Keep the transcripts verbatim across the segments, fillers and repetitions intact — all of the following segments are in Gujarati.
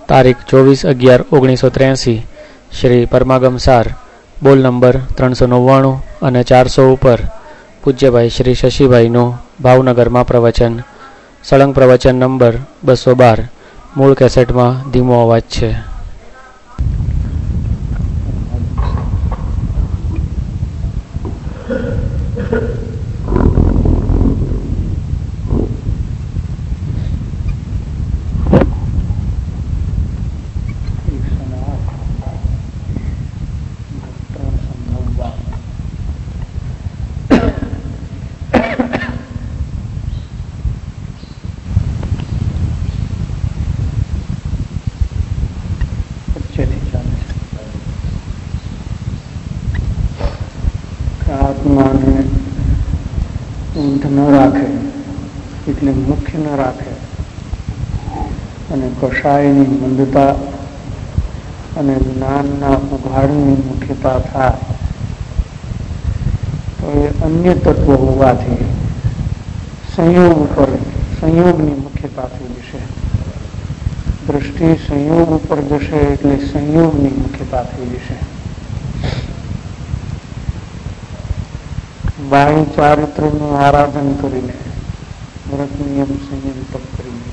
તારીખ ચોવીસ અગિયાર ઓગણીસો ત્ર્યાસી શ્રી પરમાગમ સાર બોલ નંબર ત્રણસો નવ્વાણું અને ચારસો ઉપર પૂજ્યભાઈ શ્રી શશીભાઈનું ભાવનગરમાં પ્રવચન. સળંગ પ્રવચન નંબર બસો બાર. મૂળ કેસેટમાં ધીમો અવાજ છે. આત્માને ઊંધ ન રાખે એટલે મુખ્ય ન રાખે અને કષાયની મંદતા અને જ્ઞાનના ઉઘાડની મુખ્યતા થાય તો એ અન્ય તત્વ હોવાથી સંયોગ ઉપર સંયોગની મુખ્યતાથી જશે. દ્રષ્ટિ સંયોગ ઉપર જશે એટલે સંયોગની મુખ્યતા થઈ જશે. બાહ્ય ચારિત્રનું આરાધન કરીને, વ્રત નિયમ સંયમ તપ કરીને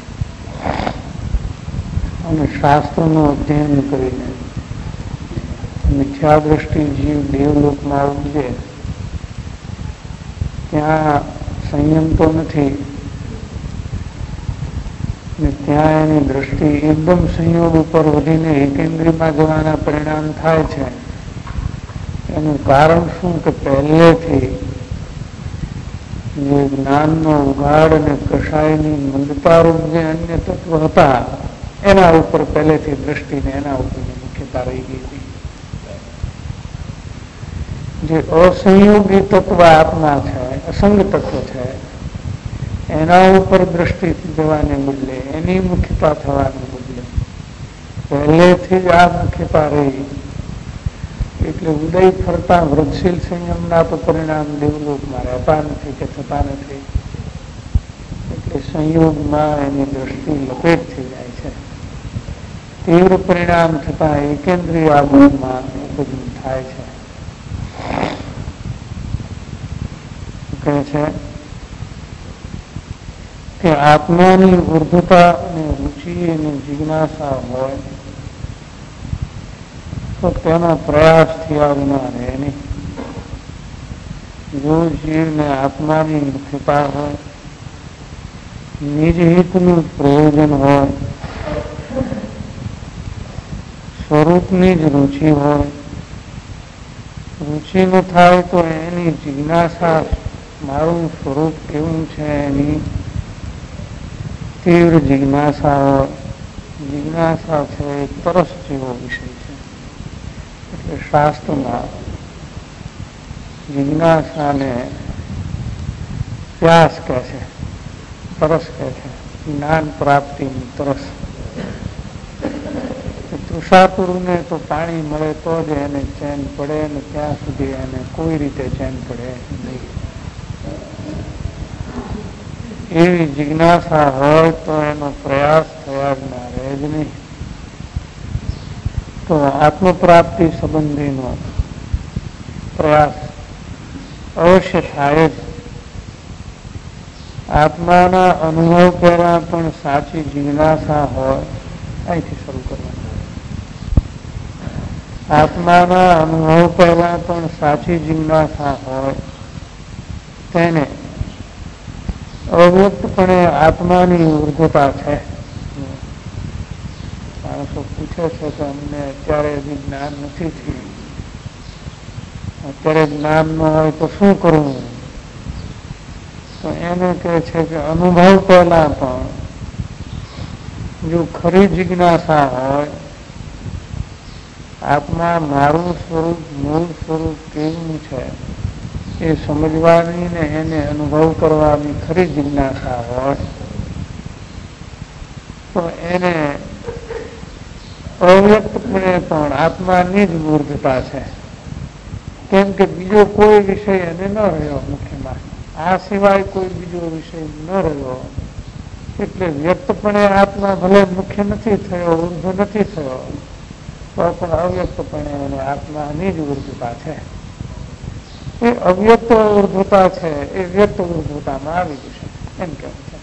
અને શાસ્ત્રનું અધ્યયન કરીને મિથ્યા દ્રષ્ટિ જીવ દેવલોકમાં ઉપજે ત્યાં સંયમ તો નથી ને ત્યાં એની દ્રષ્ટિ એકદમ સંયોગ ઉપર વધીને એકેન્દ્રીમાં જવાના પરિણામ થાય છે. એનું કારણ શું કે પહેલેથી જે જ્ઞાનનો ઉઘાડ અને કષાયની મંદતારૂપ જે અન્ય તત્વ હતા એના ઉપર પહેલેથી દ્રષ્ટિને એના ઉપરની મુખ્યતા રહી ગઈ હતી. જે અસંયોગી તત્વ આત્મા છે, અસંગ તત્વ છે, એના ઉપર દ્રષ્ટિ જવાને બદલે એની મુખ્યતા થવાને બદલે પહેલેથી જ આ મુખ્યતા રહી એટલે ઉદય ફરતા વૃદ્ધશીલ સંયમના તો પરિણામ દેવલોકમાં રહેતા નથી કે થતા નથી. એટલે સંયોગમાં એની દ્રષ્ટિ લપેટ થઈ જાય છે. તીવ્ર પરિણામ થતા એકેન્દ્રીય આબોધમાં ઉપજન થાય છે. કહે છે કે આત્માની ઉર્ધ્વતા અને રુચિ અને જિજ્ઞાસા હોય તો તેનો પ્રયાસ થયા વિના રહે નહીં. જો જીવને આત્માની મુખ્યતા હોય, નિજ હિતનું પ્રયોજન હોય, સ્વરૂપની જ રુચિ હોય, રુચિ ન થાય તો એની જિજ્ઞાસા મારું સ્વરૂપ કેવું છે એની તીવ્ર જિજ્ઞાસા હોય. જિજ્ઞાસા છે એ તરસ જેવો વિષય છે. એટલે શાસ્ત્રમાં જિજ્ઞાસાને પ્યાસ કહે છે, તરસ કહે છે. જ્ઞાન પ્રાપ્તિની તરસ. તૃષાતુરને તો પાણી મળે તો જ એને ચેન પડે ને ત્યાં સુધી એને કોઈ રીતે ચેન પડે નહીં. એવી જિજ્ઞાસા હોય તો એનો પ્રયાસ થયા વિના રહે જ નહીં. તો આત્મપ્રાપ્તિ સંબંધીનો પ્રયાસ અવશ્ય થાય જ. આત્માના અનુભવ પહેલા પણ સાચી જિજ્ઞાસા હોય, અહીંથી શરૂ કરવાનું. આત્માના અનુભવ પહેલા પણ સાચી જિજ્ઞાસા હોય તેને અવ્યક્તપણે આત્માની ઉર્ધ્વતા છે. માણસો પૂછે છે કે અમને અત્યારે હજી જ્ઞાન નથી થયું, અત્યારે જ્ઞાન ન હોય તો શું કરવું? તો એને કહે છે કે અનુભવ પહેલા પણ જો ખરી જિજ્ઞાસા હોય, આત્મા મારું સ્વરૂપ મૂળ સ્વરૂપ કેવું છે એ સમજવાની ને એને અનુભવ કરવાની ખરી જિજ્ઞાસા હોય તો એને અવ્યક્તપણે પણ આત્માની જ મૂર્ધતા છે. કેમ કે બીજો કોઈ વિષય એને ન રહ્યો. મુખ્યમાં આ સિવાય કોઈ બીજો વિષય ન રહ્યો એટલે વ્યક્તપણે આત્મા ભલે મુખ્ય નથી થયો, ઉર્ધ્વ નથી થયો, તો પણ અવ્યક્તપણે એને આત્માની જ ઉર્ધ્વતા છે. એ અવ્યક્ત ઉર્ધ્વતા છે એ વ્યક્ત ઉર્ધ્વતામાં આવી જશે એમ કેવું છે.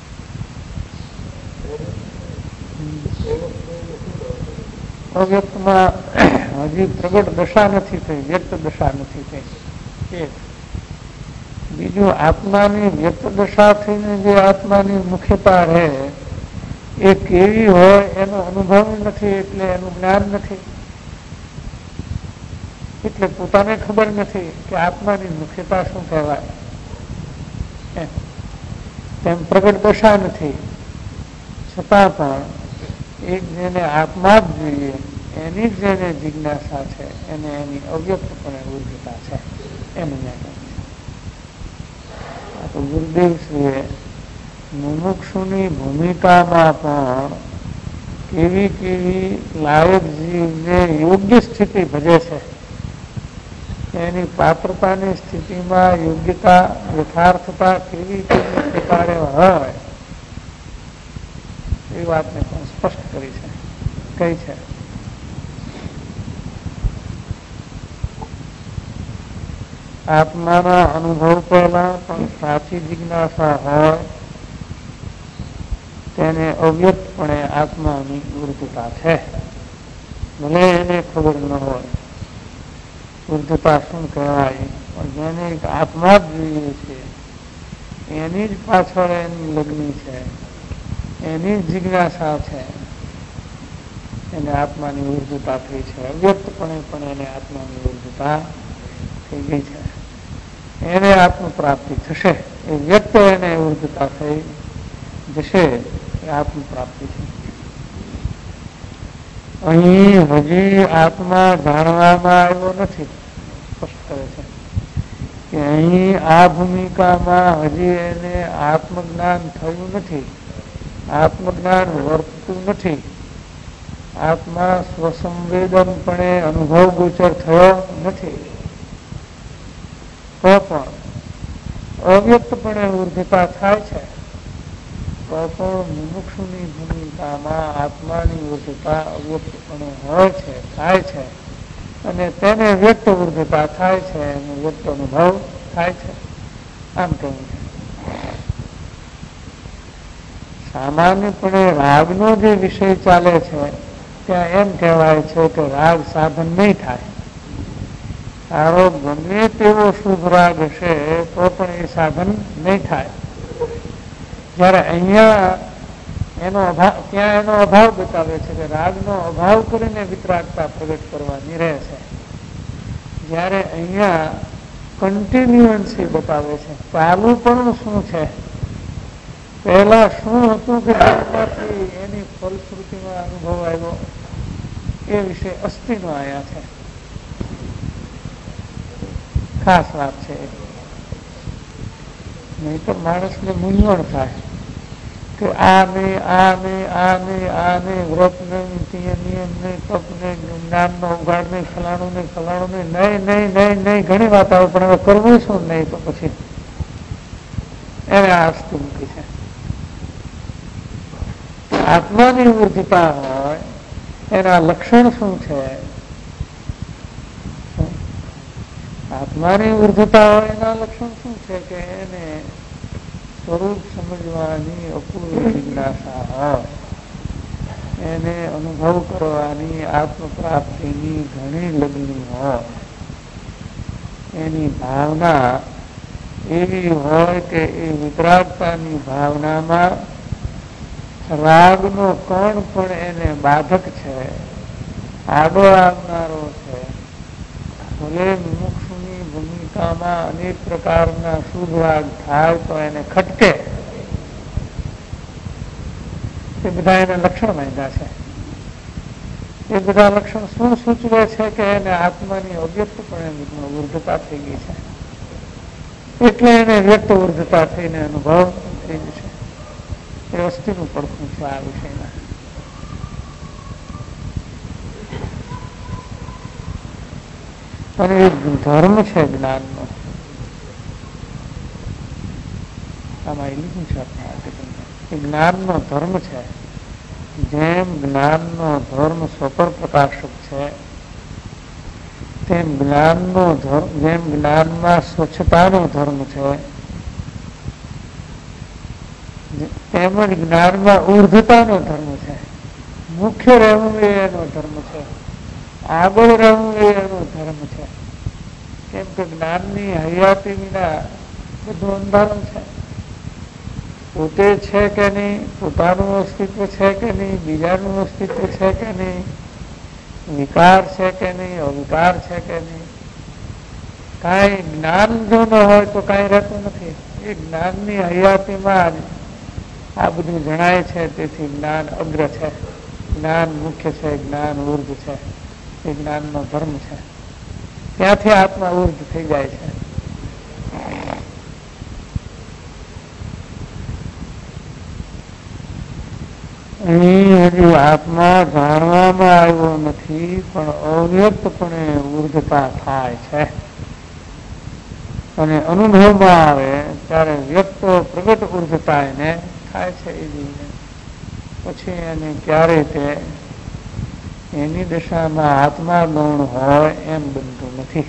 અવ્યક્તમાં હજી પ્રગટ દશા નથી થઈ, વ્યક્ત દશા નથી થઈ. એક બીજું, આત્માની વ્યક્ત દશા થઈને જે આત્માની મુખ્યતા રહે એ કેવી હોય એનો અનુભવ નથી, એટલે એનું જ્ઞાન નથી, એટલે પોતાને ખબર નથી કે આત્માની મુખ્યતા શું કહેવાય. તેમ પ્રગટ દશા નથી, છતાં પણ એક જેને આત્મા જ જોઈએ એની જ જેને જિજ્ઞાસા છે એને એની અવ્યક્તપણે ઉર્ધ્વતા છે એનું જ્ઞાન. આ તો ગુરુદેવશ્રીએ મુમુક્ષુની ભૂમિકામાં પણ કેવી કેવી લાયક જીવને યોગ્ય સ્થિતિ ભજે છે, એની પાત્રતાની સ્થિતિમાં યોગ્યતા યથાર્થતા કેવી કેવી પ્રકારે હોય એ વાતને પણ સ્પષ્ટ કરી છે. કઈ છે? આત્માના અનુભવ પહેલા પણ સાચી જિજ્ઞાસા હોય તેને અવ્યક્તપણે આત્માની ઉર્ધ્વતા છે, ભલે એને ખબર ન હોય ઉર્ધ્વતા શું કહેવાય, પણ જેને એક આત્મા જ જોઈએ છે એની જ પાછળ એની લગ્ની છે, એની જ જિજ્ઞાસા છે, એને આત્માની ઉર્ધ્વતા થઈ છે. અવ્યક્તપણે પણ એને આત્માની ઉર્ધ્વતા થઈ ગઈ છે. એને આત્મ પ્રાપ્તિ થશે, એ વ્યક્ત એને ઉર્ધ્વતા થઈ જશે, એ આત્મ પ્રાપ્તિ છે. અહીં હજી આત્મા જાણવામાં આવ્યો નથી. સ્પષ્ટ કરે છે કે અહીં આ ભૂમિકામાં હજી એને આત્મજ્ઞાન થયું નથી, આત્મજ્ઞાન વર્તતું નથી, આત્મા સ્વસંવેદનપણે અનુભવ ગોચર થયો નથી. તો પણ અવ્યક્તપણે ઉર્ધ્વતા થાય છે, તો પણ મુમુક્ષુની ભૂમિકામાં આત્માની ઉર્ધ્વતા અવ્યક્તપણે હોય છે, થાય છે, અને તેને વ્યક્ત ઉર્ધ્વતા થાય છે અને વ્યક્ત અનુભવ થાય છે. આમ કહ્યું છે. સામાન્યપણે રાગનો જે વિષય ચાલે છે ત્યાં એમ કહેવાય છે કે રાગ સાધન નહીં થાય. તારો ગમે તેવો શુભ રાગ હશે તો પણ એ સાધન નહીં થાય. જયારે અહીંયા એનો અભાવ, ત્યાં એનો અભાવ બતાવે છે કે રાગનો અભાવ કરીને વિતરાગતા પ્રગટ કરવાની રહે છે. જયારે અહીંયા કન્ટિન્યુઅન્સી બતાવે છે, ચાલુ પણ શું છે, પહેલા શું હતું કે એની ફલશ્રુતિમાં અનુભવ આવ્યો એ વિશે અસ્થિનો આયા છે. ખાસ વાત છે. નહીં તો માણસને મૂંઝવણ થાય કે આ નહીં, આ નહીં, આ નહીં, આ નહીં, વ્રત નહીં, નિયમ નહીં, તપ નહીં, જ્ઞાનનો ઉગાડ નહીં, ફલાણું નહીં, ફલાણું નહીં, નહીં નહીં નહીં નહીં ઘણી વાત આવે, પણ હવે કરવું શું નહીં તો પછી એને આ અસ્થિ મૂકી છે. આત્માની ઉર્ધ્વતા હોય એના લક્ષણ શું છે? આત્માની ઉર્ધ્વતા હોય એના લક્ષણ શું છે? કે એને સ્વરૂપ સમજવાની અપૂર્વ જિજ્ઞાસા હોય, એને અનુભવ કરવાની આત્મ પ્રાપ્તિની ઘણી લગ્ની હોય, એની ભાવના એવી હોય કે એ વિતરાગતાની ભાવનામાં રાગનો કણ પણ એને બાધક છે, આડો આવનારો છે. ભલે મુમુક્ષુની ભૂમિકામાં અનેક પ્રકારના શુભ રાગ થાય તો એને ખટકે. એ બધા એના લક્ષણ માંગ્યા છે. એ બધા લક્ષણ શું સૂચવે છે? કે એને આત્માની અવ્યક્તપણે ઉર્ધ્વતા થઈ ગઈ છે, એટલે એને વ્યક્ત ઉર્ધ્વતા થઈને અનુભવ થઈ જશે. એ અસ્થિનું પડખું છે આ વિષયના. અને એ ધર્મ છે જ્ઞાનનો. આમાં એ લીધું છે આપણા એ જ્ઞાનનો ધર્મ છે. જેમ જ્ઞાનનો ધર્મ સ્વપર પ્રકાશક છે, તેમ જ્ઞાનનો ધર્મ જેમ જ્ઞાનમાં સ્વચ્છતાનો ધર્મ છે, તેમજ જ્ઞાનમાં ઉર્ધ્વતાનો ધર્મ છે. મુખ્ય રહેવું એ એનો ધર્મ છે, આગળ રહેવું એ એનો ધર્મ છે. કેમ કે જ્ઞાનની હયાતી વિના બધું અંધારું છે. પોતે છે કે નહીં, પોતાનું અસ્તિત્વ છે કે નહીં, બીજાનું અસ્તિત્વ છે કે નહીં, વિકાર છે કે નહીં, અવિકાર છે કે નહીં, કાંઈ જ્ઞાન જો ન હોય તો કાંઈ રહેતું નથી. એ જ્ઞાનની હયાતીમાં આ બધું જણાય છે. તેથી જ્ઞાન અગ્ર છે, જ્ઞાન મુખ્ય છે, જ્ઞાન ઉર્ધ છે, એ જ્ઞાનનો ધર્મ છે. ત્યાંથી આત્મા ઉર્ધ થઈ જાય છે. અહીં હજુ આત્મા જાણવામાં આવ્યો નથી, પણ અવ્યક્તપણે ઉર્ધતા થાય છે. અને અનુભવમાં આવે ત્યારે વ્યક્ત પ્રગટ ઉર્ધતા એને થાય છે. એ જીવને પછી એને ક્યારે તે એની દશામાં આત્મા ગૌણ હોય એમ બનતું નથી.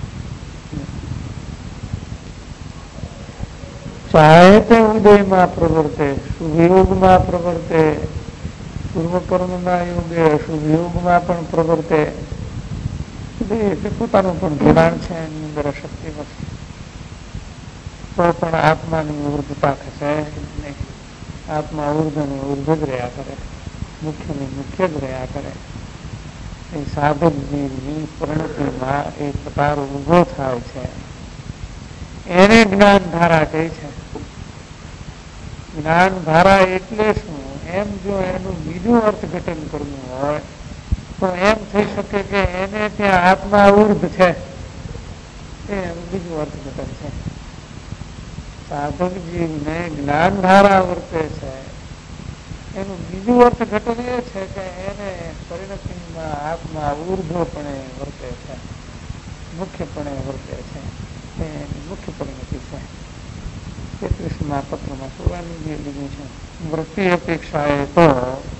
ચાહે તે ઉદયમાં પ્રવર્તે, શુભયોગમાં પ્રવર્તે, પૂર્વકર્મના યોગે શુભયોગમાં પણ પ્રવર્તે, એટલે પોતાનું પણ જોડાણ છે એની અંદર શક્તિ નથી, તો પણ આત્માની ઉર્ધતા થશે નહીં. આત્મા ઉર્ધ ને ઉર્ધ જ રહ્યા કરે, મુખ્ય ને મુખ્ય જ રહ્યા કરે. એ સાધકજીની પરિણતિમાં એ પ્રકાર ઉભો થાય છે. એને જ્ઞાન ધારા કહે છે. જ્ઞાન ધારા એટલે શું? એમ જો એનું બીજું અર્થઘટન કરવું હોય તો એમ થઈ શકે કે એને ત્યાં આત્મા ઉર્ધ છે, એ એનું બીજું અર્થઘટન છે. સાધક જીવને જ્ઞાન ધારા વર્તે છે, એનું બીજું અર્થઘટન એ છે કે એને પરિણતિમાં આત્મા ઉર્ધ્વપણે વર્તે છે, મુખ્યપણે વર્તે છે. એની મુખ્ય પરિણતિ છે. તેત્રીસમા પત્રમાં સોળાની જે લીધું છે, વૃત્તિ અપેક્ષાએ તો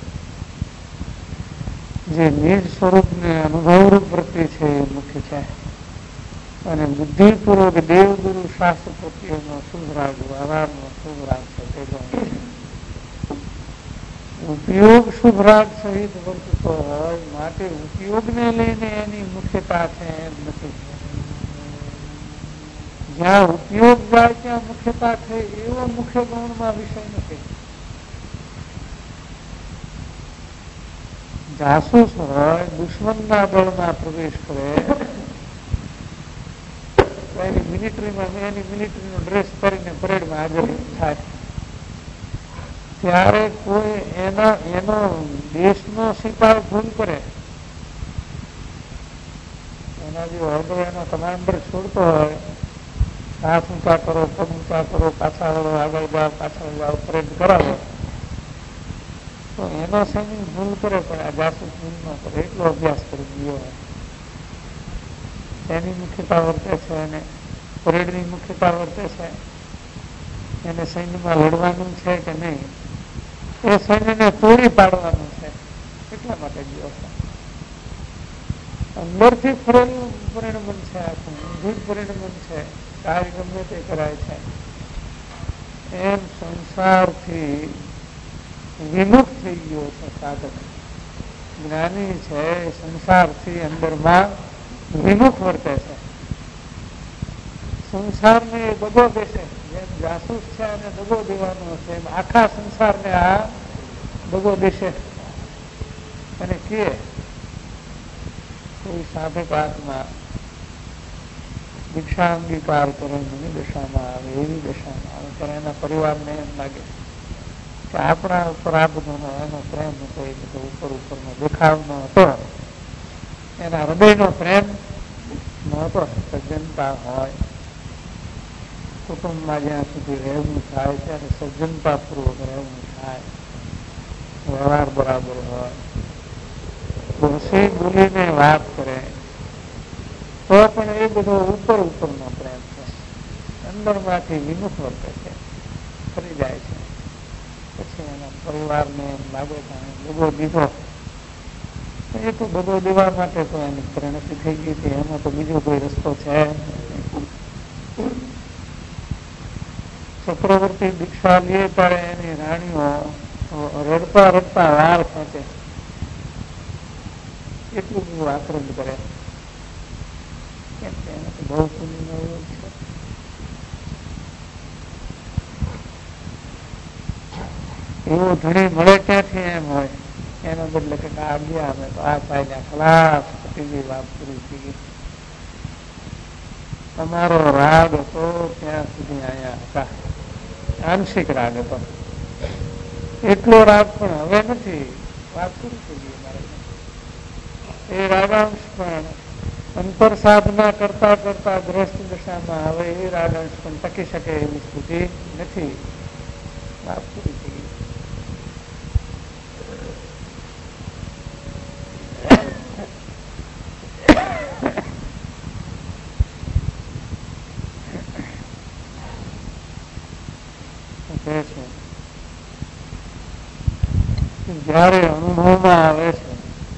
જે નિજ સ્વરૂપને અનુભવરૂપ વૃત્તિ છે એ મુખ્ય છે. અને બુદ્ધિપૂર્વક દેવગુરુ શાસ્ત્ર પ્રત્યેનો શુભ રાગ, વ્યવહારનો શુભ રાગ છે તે ગૌણ છે. ઉપયોગ શુભ રાગ સહિત વર્તતો હોય માટે ઉપયોગને લઈને એની મુખ્યતા છે એમ નથી. જ્યાં ઉપયોગ જાય ત્યાં મુખ્યતા છે એવો મુખ્ય ગૌણમાં વિષય નથી. જાસૂસ હોય, દુશ્મનના દળમાં પ્રવેશ કરે, એની મિલિટરીમાં એની મિલિટરીનો ડ્રેસ પહેરીને પરેડમાં હાજર થાય, ત્યારે કોઈ એના એનો દેશનો સિપાહી ભૂલ કરે, એના જે ઓર્ડર એનો કમાન્ડર છોડતો હોય, હાથ ઊંચા કરો, પગ ઊંચા કરો, પાછા વળો, આગળ જાઓ, પાછળ જાઓ, પરેડ કરાવો, તો એનો સૈનિક ભૂલ કરે પણ આ જાસૂસ ભૂલ ન કરે, એટલો અભ્યાસ કરી ગયો હોય. એની મુખ્યતા વર્તે છે અને પરેડની મુખ્યતા વર્તે છે. એને સૈન્યમાં લડવાનું છે કે નહીં, એ સૈન્યને તોડી પાડવાનું છે, એટલા માટે ગયો છે. અંદરથી ફરેલું પરિણમન છે, આખું ઊંધું પરિણમન છે, કાર્ય ગમે તે કરાય છે. એમ સંસારથી વિમુખ થઈ ગયો છે સાધક. જ્ઞાની છે સંસારથી અંદરમાં વિમુખ વર્તે છે. સંસારને દગો દેશે, જેમ જાસૂસ છે અને દગો દેવાનો હશે, એમ આખા સંસારને આ દગો દેશે. અને કે કોઈ સાધક આત્મા દીક્ષા અંગીકાર કરે, એની દશામાં આવે, એવી દશામાં આવે ત્યારે એના પરિવારને એમ લાગે કે આપણા ઉપર આ બધોનો એનો પ્રેમ હતો, એ બધો ઉપર ઉપરનો દેખાવ ન હતો, એના હૃદયનો પ્રેમ નહોતો. સજ્જનતા હોય, કુટુંબમાં જ્યાં સુધી રહેવું થાય ત્યારે સજ્જનતા પૂર્વક રહેવું થાય, વ્યવહાર બરાબર હોય, હસી બોલીને વાત કરે, તો પણ એ બધો ઉપર ઉપરનો પ્રેમ છે, અંદરમાંથી વિમુખ વર્તે છે, ફરી જાય છે. પછી એના પરિવારને લાગે કે બધો દીધો, એ તો બધો દેવા માટે તો એની પરિણતિ થઈ ગઈ હતી, એમાં તો બીજો કોઈ રસ્તો છે. ચક્રવર્તી દીક્ષા લે ત્યારે એની રાણીઓ રડતા રડતા વાર ખેંચે, એટલું બધું આક્રંદ કરે, કેમ કે એને તો બહુ પુણ્યનો યોગ છે. એવો ધણી મળે ક્યાંથી એમ હોય, એના બદલે કે આ ગયા અમે તો આ પાયલા ખલાસ પતી ગઈ, વાત પૂરી થઈ ગઈ. અમારો રાગ હતો ત્યાં સુધી અહીંયા હતા, આંશિક રાગ હતો, એટલો રાગ પણ હવે નથી, વાત પૂરી થઈ ગઈ અમારે. એ રાગાંશ પણ અંતર સાધના કરતા કરતા ગ્રસ્ત દશામાં હવે એ રાગાંશ પણ ટકી શકે એવી સ્થિતિ નથી, વાત પૂરી થઈ ગઈ. જયારે અનુભવમાં આવે છે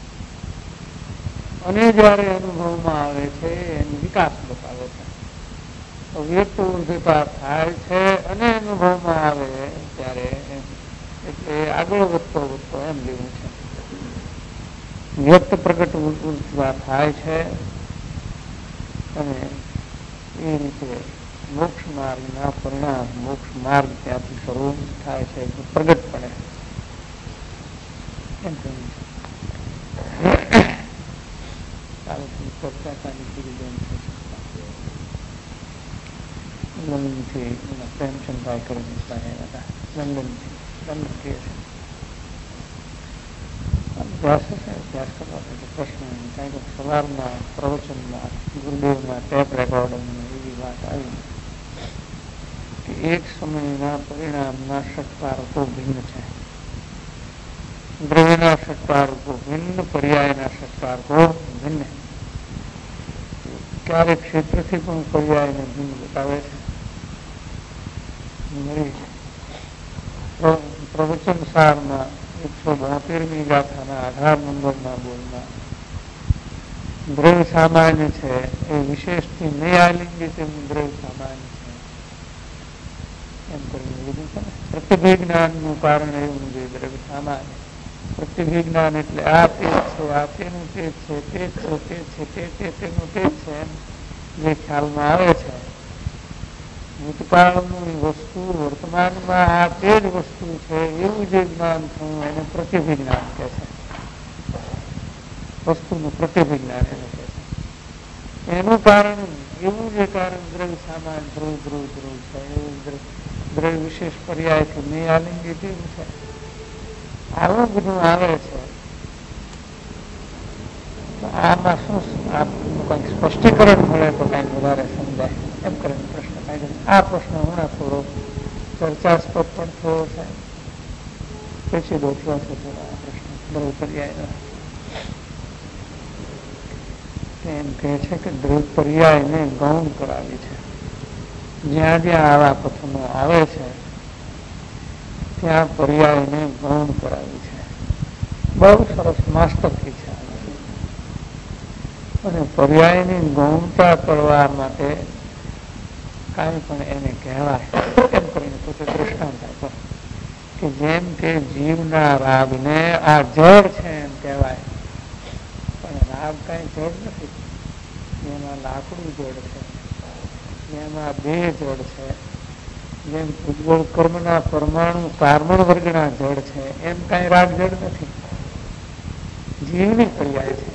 અને જયારે અનુભવમાં આવે છે એનો વિકાસ બતાવે છે. વ્યક્ત ઉર્ધિપાત થાય છે અને અનુભવમાં આવે ત્યારે એટલે આગળ વધતો વધતો એમ લેવું છે. વ્યક્ત પ્રગટ ઉર્ધિપાત થાય છે અને એ રીતે મોક્ષ માર્ગના પરિણામ, મોક્ષ માર્ગ ત્યાંથી શરૂ થાય છે, પ્રગટ પડે એમ કહ્યું છે. લંડનથી પ્રેમચંદભાઈ કરી દીધા હતા, લંડનથી લંડન કહે છે અભ્યાસ છે, અભ્યાસ કરવા પ્રશ્ન કારણ કે સવારના પ્રવચનમાં ગુરુદેવના ટેપ રેકોર્ડિંગમાં એવી વાત આવી કે એક સમયના પરિણામના ષટકારકો ભિન્ન છે, દ્રવ્યના ષટકારકો ભિન્ન, પર્યાયના ષટકારકો ભિન્ન. ક્યારેક ક્ષેત્રથી પણ પર્યાયને ભિન્ન બતાવે છે. પ્રવચન સારમાં એકસો બોતેરમી ગાથાના અઢાર નંબરના બોલમાં દ્રવ્ય સામાન્ય છે એ વિશેષથી નહીં આલિંગી તેનું દ્રવ્ય સામાન્ય છે એમ કરીને લીધું છે ને. પ્રત્યભિજ્ઞાનનું કારણ એવું છે દ્રવ્ય સામાન્ય. પ્રત્યભિજ્ઞાન એટલે આ તે છે, આ તેનું તે છે, તે છે તે છે, તે તે તેનું તે છે એમ જે ખ્યાલમાં આવે છે. ભૂતકાળની વસ્તુ વર્તમાનમાં આ તે જ વસ્તુ છે એવું જે જ્ઞાન થયું એને પ્રત્યભિજ્ઞાન કહે છે. વસ્તુનું પ્રત્યભિજ્ઞાન એને કહે છે. એનું કારણ એવું જે કારણ દ્રવ્ય સામાન ધ્રુવ ધ્રુવ ધ્રુવ છે એવું દ્રવ્ય વિશેષ પર્યાયથી નહીં આલિંગી તેવું છે. આવું બધું આવે છે. આમાં શું કઈક સ્પષ્ટીકરણ મળે તો કઈક વધારે સમજાય એમ કરીને પ્રશ્ન કાઢ્યો. આ પ્રશ્ન હમણાં થોડો ચર્ચાસ્પદ પણ થયો છે, પછી દોઠવા છે થોડા આ પ્રશ્ન દ્રવ્ય પર્યાયનો. એમ કહે છે કે દ્રવ્ય પર્યાયને ગૌણ કરાવી છે. જ્યાં જ્યાં આવા કથનો આવે છે ત્યાં પર્યાયને ગૌણ કરાવી છે. બહુ સરસ માસ્ટરથી છે. અને પર્યાયની ગૌણતા કરવા માટે કાંઈ પણ એને કહેવાય એમ કરીને પોતે દૃષ્ટાંત આપો કે જેમ કે જીવના રાગને આ જળ છે એમ કહેવાય, પણ રાગ કઈ જળ નથી. જેમાં લાકડું જળ છે, જેમાં દેહ જળ છે, જેમ ઉજ્જવળ કર્મના પરમાણુ કાર્બન વર્ગના જળ છે એમ કઈ રાગ જળ નથી. જીવની પર્યાય છે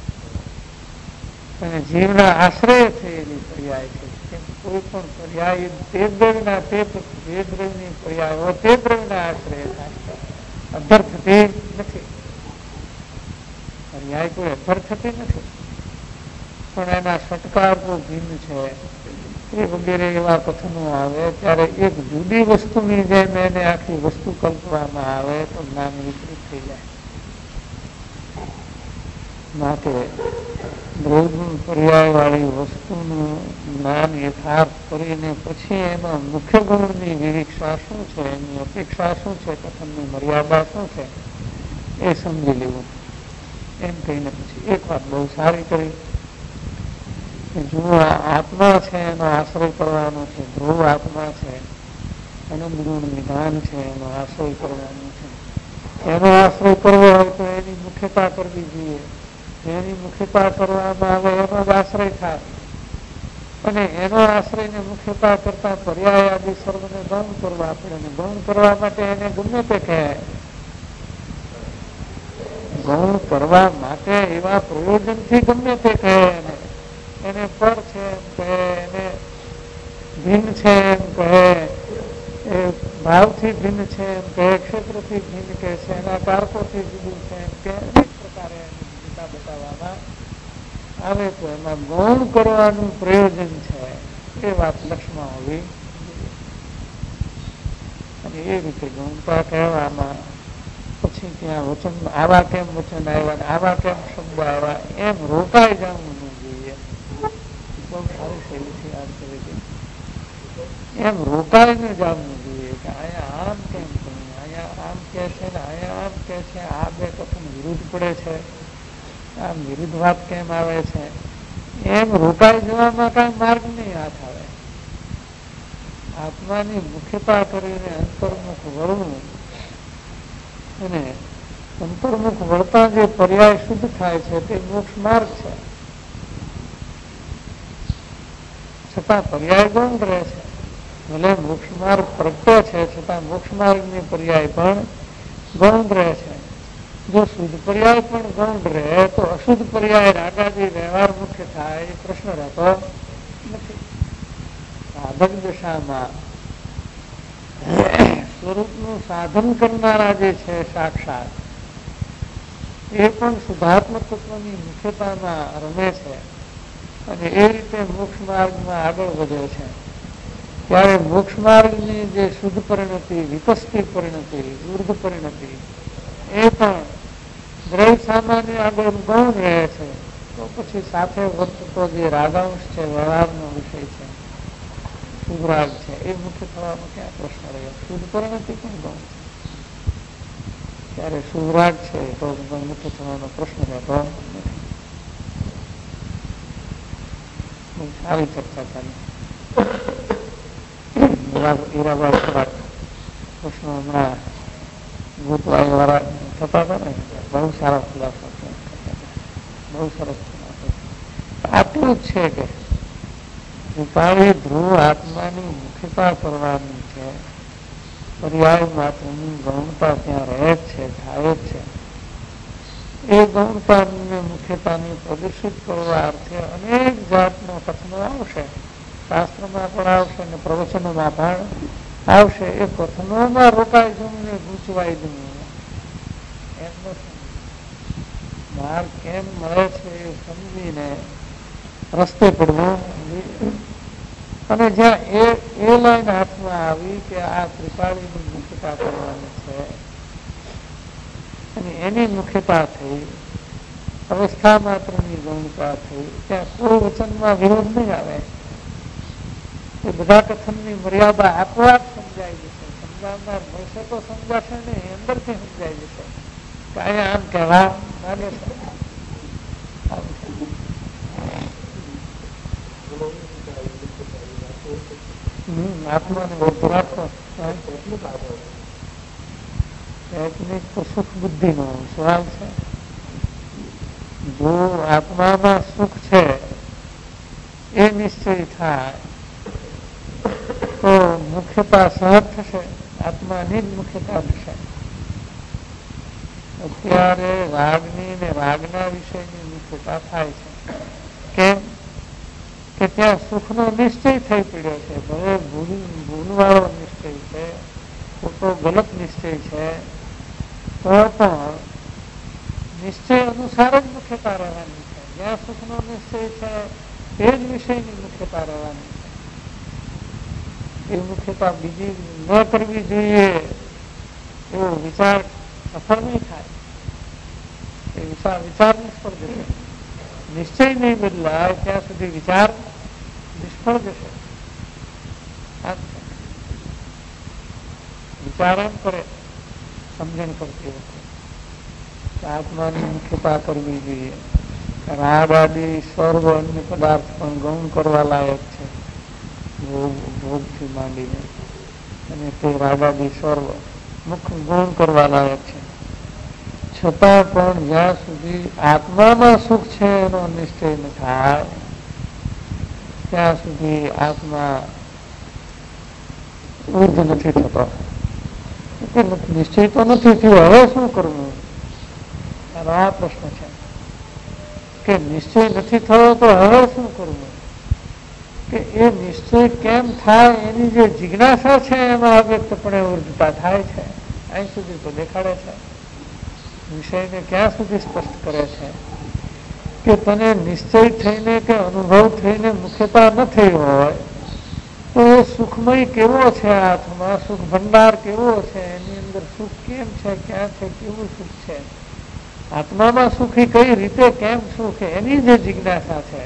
અને જીવના આશ્રય થયેલી પર્યાય છે. કોઈ પણ પર્યાય તે દ્રવ્યના તે જે દ્રવ્યની પર્યાય હોય તે દ્રવ્યના આશ્રય થાય, અધર થતી નથી. પર્યાય કોઈ અધર થતી નથી, પણ એના ષટકાર તો ભિન્ન છે. એ વગેરે એવા કથનો આવે ત્યારે એક જુદી વસ્તુની જેમ એને આખી વસ્તુ કલ્પવામાં આવે તો જ્ઞાન વિકૃત થઈ જાય. માટે ધ્રુવગુણ પર્યાય વાળી વસ્તુનું જ્ઞાન યથાર્થ કરીને પછી એમાં મુખ્ય ગુણની વિવિક્ષા શું છે, એની અપેક્ષા શું છે, કથનની મર્યાદા શું છે એ સમજી લેવું. એમ કહીને પછી એક વાત બહુ સારી કરી કે જો આત્મા છે એનો આશ્રય કરવાનો છે, ધ્રુવ આત્મા છે, અનંત ગુણ નિધાન છે, એનો આશ્રય કરવાનો છે. એનો આશ્રય કરવો હોય તો એની મુખ્યતા કરવી જોઈએ. એની મુખ્યતા કરવામાં આવે એનો જ આશ્રય થાય. અને એનો આશ્રય ને મુખ્યતા કરતા પર્યાય આદિ સર્વને ગૌણ કરવા પડે. ને ગૌણ કરવા માટે એને ગમે તે કહે, ગૌણ કરવા માટે એવા પ્રયોજનથી ગમે તે કહે, એને એને પર છે એમ કહે, એને ભિન્ન છે એમ કહે, એ ભાવથી ભિન્ન છે એમ કહે, ક્ષેત્રથી ભિન્ન કહે છે, એના કારકોથી જુદું છે એમ કે અનેક પ્રકારે એની ભૂમિકા બતાવવામાં આવે તો એમાં ગૌણ કરવાનું પ્રયોજન છે એ વાત લક્ષમાં હોવી અને એ રીતે ગૌણતા કહેવામાં પછી ત્યાં વચન આવા કેમ વચન આવ્યા, આવા કેમ શબ્દ આવ્યા એમ રોકાઈ જવું ન જોઈએ. બહુ સારી શૈલીથી વાત કરી હતી. એમ રોકાઈને જવું જોઈએ કે અહીંયા આમ કેમ કહ્યું, અહીંયા આમ કે છે ને અહીંયા આમ કે છે, આ બે કથન વિરુદ્ધ પડે છે, આમ વિરુદ્ધ વાત કેમ આવે છે, એમ રોકાઈ જવામાં કઈ માર્ગ નહીં હાથ આવે. આત્માની મુખ્યતા કરીને અંતર્મુખ વળવું અને અંતર્મુખ વળતા જે પર્યાય શુદ્ધ થાય છે તે મોક્ષ માર્ગ છે. છતાં પર્યાય ગૌણ રહે છે. ભલે મોક્ષ માર્ગ પ્રગટો છે છતાં મોક્ષ માર્ગની પર્યાય પણ ગૌણ રહે છે. જો શુદ્ધ પર્યાય પણ ગૌણ રહે તો અશુદ્ધ પર્યાય રાગાદી વ્યવહાર મુખ્ય થાય એ પ્રશ્ન રહેતો નથી. સાધક દશામાં સ્વરૂપનું સાધન કરનારા જે છે સાક્ષાત એ પણ શુદ્ધાત્મક તત્વની મુખ્યતામાં રમે છે અને એ રીતે મોક્ષ માર્ગમાં આગળ વધે છે. ત્યારે મોક્ષ માર્ગની જે શુદ્ધ પરિણતિ, વિપસ્તી પરિણતિ, ઉર્ધ પરિણતિ એ પણ દ્રવ્ય સામાન્ય આગળ ગૌણ રહે છે. તો પછી સાથે વર્તતો જે રાગાંશ છે, વ્યવહારનો વિષય છે, શુભરાગ છે, એ મુખ્ય થવાનો ક્યાં પ્રશ્ન રહ્યો? શુદ્ધ પરિણતિ પણ ગૌણ છે. ત્યારે શુભરાગ છે તો મુખ્ય થવાનો પ્રશ્ન રહેતો નથી. સારી ચર્ચા ચાલી. હીરાભાઈ થોડાક પ્રશ્નો હમણાં ભૂતવાળી વાળા થતા હતા ને, બહુ સારા ખુલાસો છે, બહુ સરસ ખુલાસો. આટલું જ છે કે કૃપાળી ધ્રુવ આત્માની મુખ્યતા કરવાની છે. પર્યાય માત્રની ગૌણતા ત્યાં રહે જ છે, થાય જ છે. એ ગૌણતાની મુખ્યતાની પ્રદર્શિત કરવા અર્થે અનેક જાતનો કથનો આવશે. શાસ્ત્રમાં પણ આવશે અને પ્રવચનોમાં પણ આવશે. એ કથનોમાં રોકાઈ જવું ને ગૂંચવાઈ જવું એમનો માર્ગ કેમ મળે છે એ સમજીને રસ્તે પડવું. અને જ્યાં એ એ લાઈન હાથમાં આવી કે આ ત્રિપાળીની મુખ્યતા કરવાની છે અને એની મુખ્યતા થઈ, અવસ્થા માત્રની ગૌણતા થઈ, ત્યાં કોઈ વચનમાં વિરોધ નહીં આવે. એ બધા કથનની મર્યાદા આપોઆપ સમજાઈ જશે. સમજાવનાર મળશે તો સમજાશે નહીં, અંદરથી સમજાઈ જશે કે અહીંયા આમ કહેવા માંગે છે. આત્માને વધુ રાખો. ટેકનિક તો સુખ બુદ્ધિ નો સવાલ છે. જો આત્મામાં સુખ છે એ નિશ્ચય થાય તો મુખ્યતા સહજ થશે, આત્માની જ મુખ્યતા થશે. અત્યારે વાઘની ને વાઘના વિષયની મુખ્યતા થાય છે. કેમ કે ત્યાં સુખનો નિશ્ચય થઈ પડ્યો છે. ભલે ભૂલ ભૂલવાળો નિશ્ચય છે, ખોટો ગલત નિશ્ચય છે, તો પણ નિશ્ચય અનુસાર જ મુખ્યતા રહેવાની છે. જ્યાં સુખનો નિશ્ચય છે તે જ વિષયની મુખ્યતા રહેવાની છે. એ મુખ્યતા બીજી ન કરવી જોઈએ એવો વિચાર સફળ નહીં થાય. એ વિચાર વિચાર નિષ્ફળ જશે. નિશ્ચય નહીં બદલાય ત્યાં સુધી વિચાર નિષ્ફળ જશે. વિચાર એમ કરે સમજણ કરતી વખતે આત્માની મુખ્યતા કરવી જોઈએ. રાગ આદિ સર્વ અન્ય પદાર્થ પણ ગૌણ કરવા લાયક છે, ભોગ ભોગથી માંડીને, અને તે રાગ આદિ સર્વ મુખ્ય ગૌણ કરવા લાયક છે. છતાં પણ જ્યાં સુધી આત્મામાં સુખ છે એનો નિશ્ચય ન થાય ત્યાં સુધી આત્મા ઉર્ધ નથી થતો. નિશ્ચય તો નથી થયો, હવે શું કરવું? આ પ્રશ્ન છે કે નિશ્ચય નથી થયો તો હવે શું કરવું? કે એ નિશ્ચય કેમ થાય એની જે જિજ્ઞાસા છે એમાં અવ્યક્તપણે ઉર્ધતા થાય છે. અહીં સુધી તો દેખાડે છે, વિષયને ક્યાં સુધી સ્પષ્ટ કરે છે કે તને નિશ્ચય થઈને કે અનુભવ થઈને મુખ્યતા ન થઈ હોય તો એ સુખમય કેવો છે, આત્મા સુખ ભંડાર કેવો છે, એની અંદર સુખ કેમ છે, ક્યાં છે, કેવું સુખ છે, આત્મામાં સુખી કઈ રીતે કેમ સુખ, એની જે જિજ્ઞાસા છે.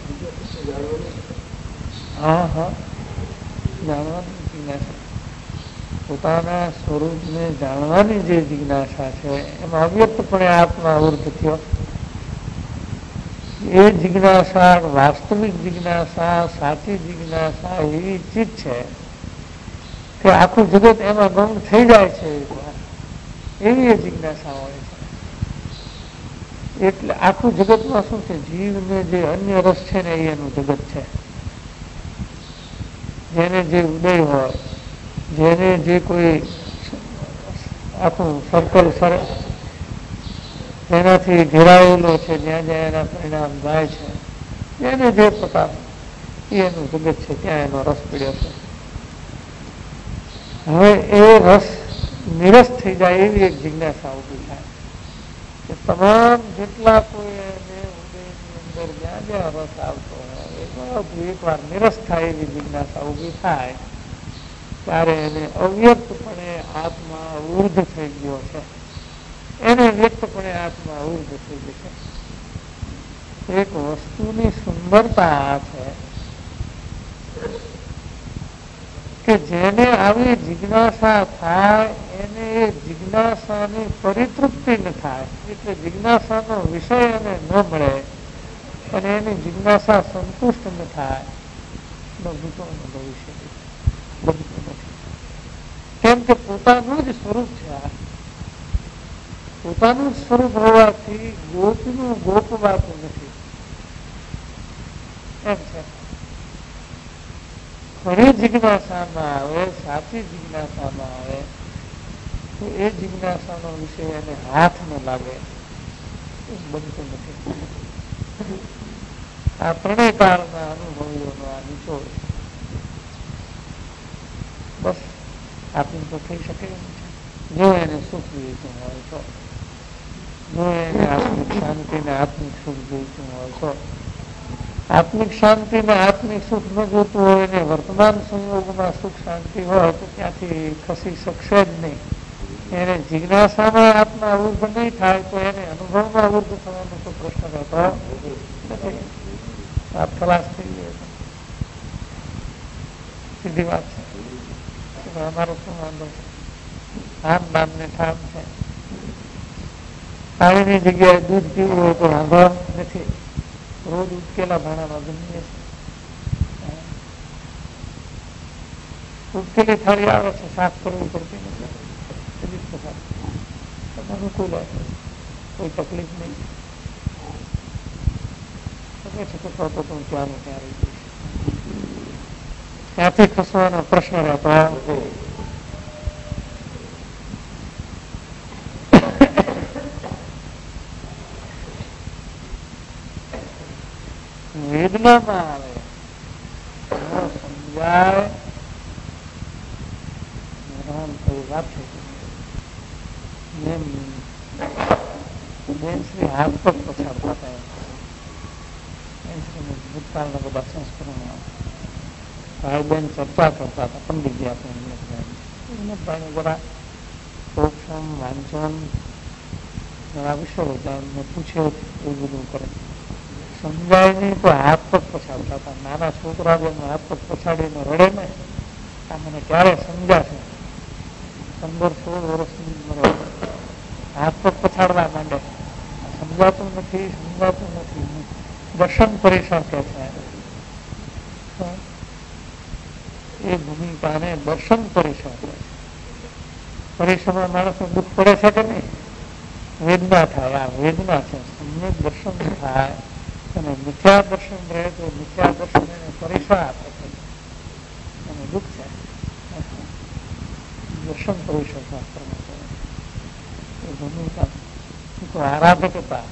હા હા જાણવાની જિજ્ઞાસા, પોતાના સ્વરૂપને જાણવાની જે જિજ્ઞાસા છે એમાં અવ્યક્તપણે આત્મા ઉર્ધ થયો. એ જિજ્ઞાસા વાસ્તવિક જિજ્ઞાસા, સાચી જિજ્ઞાસા એવી ચીજ છે કે આખું જગત એમાં ગૌણ થઈ જાય છે. એવી એ જિજ્ઞાસા હોય છે. એટલે આખું જગતમાં શું છે, જીવને જે અન્ય રસ છે ને એનું જગત છે. જેને જે ઉદય હોય, જેને જે કોઈ આખું સર્કલ સર જેનાથી ઘેરાયેલો છે, જ્યાં જ્યાં એના પરિણામ જાય છે, એને જે પ્રકાર એનું જગત છે, ત્યાં એનો રસ પીડ્યો છે. હવે એ રસ નિરસ થઈ જાય એવી એક જિજ્ઞાસા ઉભી થાય કે તમામ જેટલા કોઈ એને ઉદયની અંદર જ્યાં જ્યાં રસ આવતો હોય એ બધું એકવાર નિરસ થાય એવી જિજ્ઞાસા ઉભી થાય ત્યારે એને અવ્યક્તપણે આત્મા ઉર્ધ થઈ ગયો છે, એને વ્યક્તપણે આત્મા ઉર્ધ થઈ જશે. એક વસ્તુની સુંદરતા આ છે કે જેને આવી જિજ્ઞાસા થાય એને એ જિજ્ઞાસાની પરિતૃપ્તિ ન થાય, એટલે જિજ્ઞાસાનો વિષય એને ન મળે અને એની જિજ્ઞાસા સંતુષ્ટ ન થાય, બધું તો અનુભવી શકે, બધું નથી. કેમ કે પોતાનું જ સ્વરૂપ છે. આ પોતાનું જ સ્વરૂપ હોવાથી ગોપનું ગોપવાતું નથી એમ છે. ખરી જિજ્ઞાસામાં આવે, સાચી જિજ્ઞાસામાં આવે તો એ જિજ્ઞાસાનો વિષય એને હાથ ન લાગે, બનતું નથી. આ ત્રણેય કાળના અનુભવીઓનો આ નિચોડ બસ આપણી તો થઈ શકે એમ છે. જો એને સુખ જોઈતું હોય તો, જો એને આત્મિક શાંતિ ને આત્મિક સુખ જોઈતું હોય તો, આત્મિક શાંતિ ને આત્મિક સુખ ન જોતું હોય ને વર્તમાન સંયોગમાં સુખ શાંતિ હોય તો ત્યાંથી ખસી શકશે જ નહીં. એને જિજ્ઞાસામાં આત્મા ઉર્ધ નહીં થાય તો એને અનુભવમાં ઉર્ધ થવાનો તો પ્રશ્ન રહેતો નથી. આ ખલાસ થઈ ગયો, સીધી વાત છે. અમારો શું વાંધો છે? આમ નામ ને ઠામ છે. પાણીની જગ્યાએ દૂધ પીવું હોય તો વાંધો નથી, રોજ ઉટકેલા ભાણામાં ગમીએ છે. ઉટકેલી થાળી આવે છે, સાફ કરવી પડતી નથી, અનુકૂળ કોઈ તકલીફ નહીં. ત્યાંથી ખસવાનો પ્રશ્ન રહેતો. વેદનામાં આવે સમજાય વાત થઈ બેન શ્રી હાથ પગ પછાડતા હતા. ભૂતકાળના બધા સંસ્કરણો ભાઈ બેન ચર્ચા કરતા હતા. પંડિતજી આપણે જરા શોક્ષમ વાંચન વિશ્વવિદ્યાલયને પૂછે એવું બધું કરે. સમજાય નહીં તો હાથ પગ પછાડતા હતા. નાના છોકરા જેને હાથ પગ પછાડીને રડે ને, આ મને ક્યારે સમજાશે. પંદર સોળ વર્ષની ઉંમરે હાથ પગ પછાડવા માંડે. સમજાતું નથી, સમજાતું નથી. દર્શન કરી શકે છે એ ભૂમિકાને દર્શન કરી શકે. પરિશ્રમમાં માણસને દુઃખ પડે છે કે નહીં? વેદના થાય. આ વેદના છે. સમ્યક દર્શન થાય અને મિથ્યા દર્શન રહે તો મિથ્યા દર્શન એને પરિશ્રમ આપે છે અને દુઃખ છે. દર્શન પરિશ્રમ શાસ્ત્રમાં એ ભૂમિકા તો આરાધક હતા.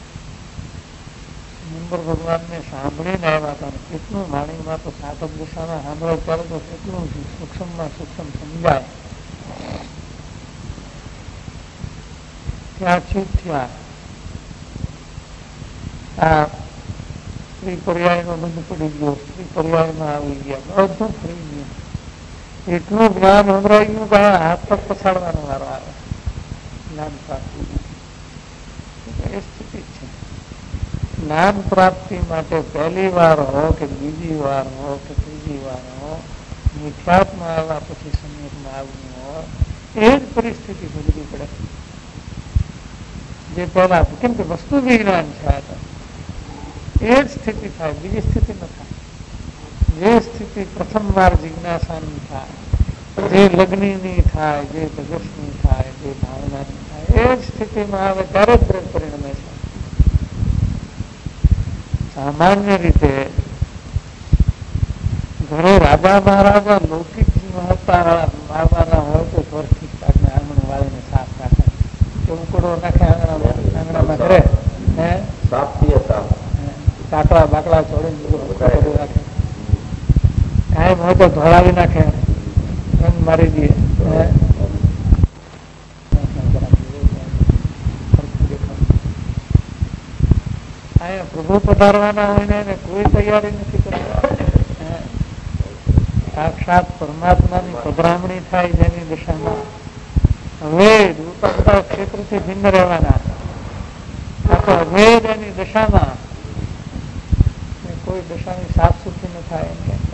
નંબર ભગવાનને સાંભળીને આવ્યા હતા. કેટલું વાણીમાં તો સાધક દિશામાં સાંભળે ત્યારે તો કેટલું સૂક્ષ્મમાં સૂક્ષ્મ સમજાય. ત્યાં ચૂપ થયા. આ સ્ત્રી પર્યાયનો બંધ પડી ગયો. સ્ત્રી પર્યાયમાં આવી ગયા. બધું ફરી ગયું. એટલું જ્ઞાન સંભળાઈ ગયું કે હાથ પગ પછાડવાનો વારો આવે. જ્ઞાન પ્રાપ્તિ એ સ્થિતિ છે. જ્ઞાન પ્રાપ્તિ માટે પહેલી વાર હો કે બીજી વાર હો કે ત્રીજી વાર હો, મિથ્યાત્મા આવ્યા પછી સમ્યકમાં આવવું હોય એ જ પરિસ્થિતિ ભોગવી પડે. જે પહેલા કેમ કે વસ્તુ વિજ્ઞાન છે એ જ સ્થિતિ થાય, બીજી સ્થિતિ ન થાય. જે સ્થિતિ પ્રથમ વાર જિજ્ઞાસાની થાય, જે લગ્નની થાય, જે તજસ્ની થાય, જે ભાવનાની થાય, એ જ સ્થિતિમાં આવે ત્યારે જ બ્રહ્મ પરિણમે છે. સામાન્ય રીતે ઘરે રાજા મહારાજા લૌકિક મારવાના હોય તો ઘરથી આંગણ વાળીને સાફ રાખે. ઉકડો નાખે આંગણામાં ઘરે કાકડા બાકડા ચોડીને રાખે. કાયમ હોય તો ધોળાવી નાખે, રંગ મારી દે. અહીંયા પ્રભુ પધારવાના હોય ને કોઈ તૈયારી નથી કરતા. સાક્ષાત પરમાત્માની પધરામણી થાય જેની દિશામાં હવે રૂપાંતર ક્ષેત્રથી ભિન્ન રહેવાના. આ તો અભેદ એની દશામાં કોઈ દશાની સાફ સુથરી ન થાય એમ કે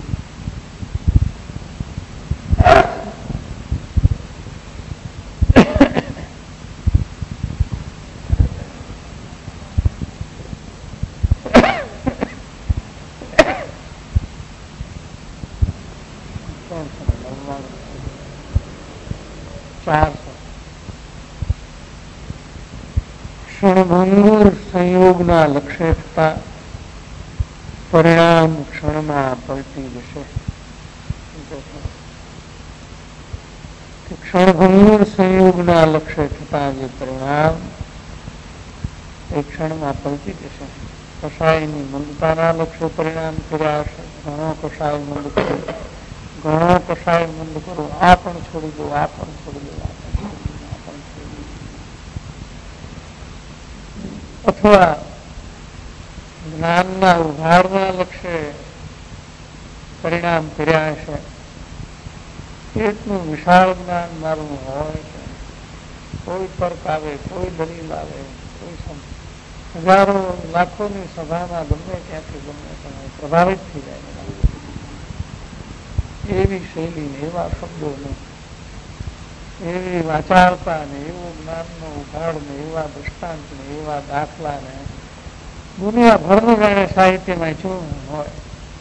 ક્ષણભંગુર સંયોગના લક્ષ્ય થતા પરિણામ ક્ષણમાં પલટી જશે. ક્ષણભંગુર સંયોગના લક્ષ્ય થતા જે પરિણામ એ ક્ષણમાં પલટી જશે. કષાયની મંદતાના લક્ષ્ય પરિણામ કર્યા હશે. ઘણો કષાય મંદ કરો, ઘણો કષાય મંદ કરો, આ પણ છોડી દો, આ પણ છોડી દો, અથવા જ્ઞાનના ઉભારના લક્ષ્ય પરિણામ કર્યા હશે. એટલું વિશાળ જ્ઞાન મારું હોય છે. કોઈ તર્ક આવે, કોઈ દલીલ આવે, કોઈ હજારો લાખોની સભામાં ગમે ત્યાંથી ગમે ત્યાં પ્રભાવિત થઈ જાય. એવી શૈલી ને એવા શબ્દો ને એવી વાચાળતા ને એવું જ્ઞાનનો ઉઘાડ ને એવા દૃષ્ટાંત ને એવા દાખલા ને દુનિયાભરનું જાણે સાહિત્યમાં શું હોય.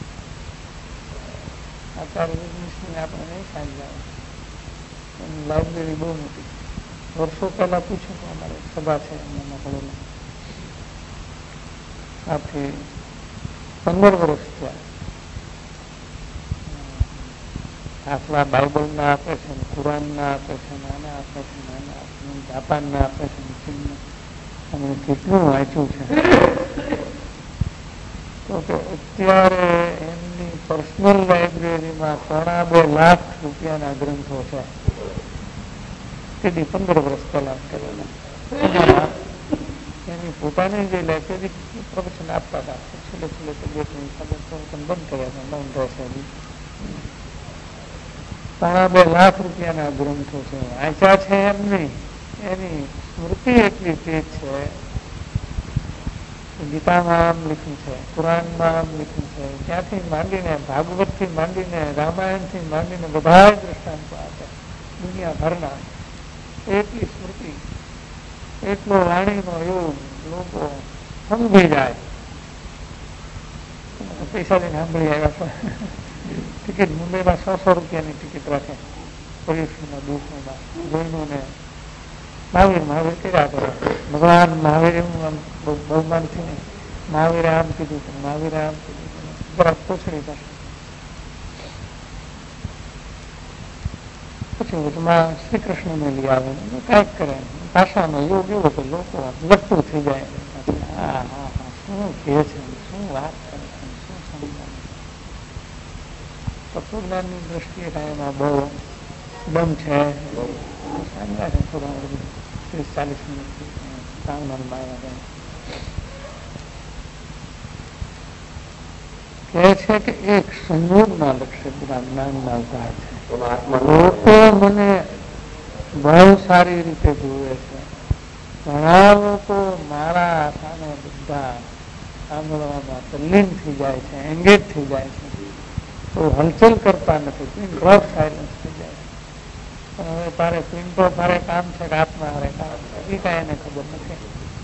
આચાર્ય વિજ્ઞેશને આપણે નહીં સમજાવે. એની લાઇબ્રેરી બહુ મોટી. વર્ષો પહેલા પૂછ્યું તો અમારે સભા છે એમના પડેલા સાથે પંદર વર્ષ થયા. દાખલા બાઇબલના આપે છે, કુરાનના આપે છે, નાના આપે છે, નાના આપે છે, જાપાનના આપે છે, ચીનના. અમે કેટલું વાંચ્યું છે. તો કે અત્યારે એમની પર્સનલ લાઇબ્રેરીમાં પોણા બે લાખ રૂપિયાના ગ્રંથો છે. તેથી પંદર વર્ષ પહેલા કરેલા. એની પોતાની જે લાઇબ્રેરી પ્રવચન આપતા હતા. છેલ્લે છેલ્લે તબિયત પ્રવચન બંધ કર્યા છે, બંધ રહેશે. પોણા બે લાખ રૂપિયાના ગ્રંથો છે. વાંચ્યા છે એમ નહીં, એની સ્મૃતિ એટલી તેજ છે. ગીતામાં આમ લખ્યું છે, કુરાનમાં આમ લખ્યું છે, ત્યાંથી માંડીને ભાગવત થી માંડીને રામાયણ થી માંડીને બધા દ્રષ્ટાંતો આપે દુનિયાભરના. એટલી સ્મૃતિ, એટલો વાણીનો યોગ, લોકો સમજી જાય. પૈસા લઈને સાંભળી આવ્યા છો. ટિકિટ મુંબઈમાં સો સો રૂપિયાની ટિકિટ રાખે પર્યુષણના દિવસોમાં. જૈનોને મહાવીર મહાવીર કર્યા કરે. ભગવાન મહાવીર એવું આમ બહુમાનથી નહીં, મહાવીરે આમ કીધું હતું, મહાવીરે આમ કીધું હતું, જરાક પૂછડી પાસે. પછી વચમાં શ્રી કૃષ્ણને લઈ આવે, કાંઈક કરે. ભાષાનો યોગ એવો કે લોકો લગતું થઈ જાય. હા હા હા શું કહે છે, શું વાત કરે છે, શું સમજાવે. તત્વજ્ઞાનની દ્રષ્ટિએ કાંઈ એમાં બહુ દમ છે. સાંભળ્યા છે થોડા ત્રીસ ચાલીસ મિનિટ કામનામાં આવ્યા કહે છે કે એક સંયોગના લક્ષ્ય બધા જ્ઞાનના ઉભા છે. લોકો મને બહુ સારી રીતે જુએ છે. ઘણા લોકો મારા સામે બધા સાંભળવામાં તલ્લીન થઈ જાય છે, એંગેજ થઈ જાય છે. તો હલચલ કરતા નથી, પિન ડ્રોપ સાયલન્સ થઈ જાય. પણ હવે તારે પિન ડ્રોપ મારે કામ છે કે આત્મા હારે કામ છે એ કાંઈ એને ખબર નથી.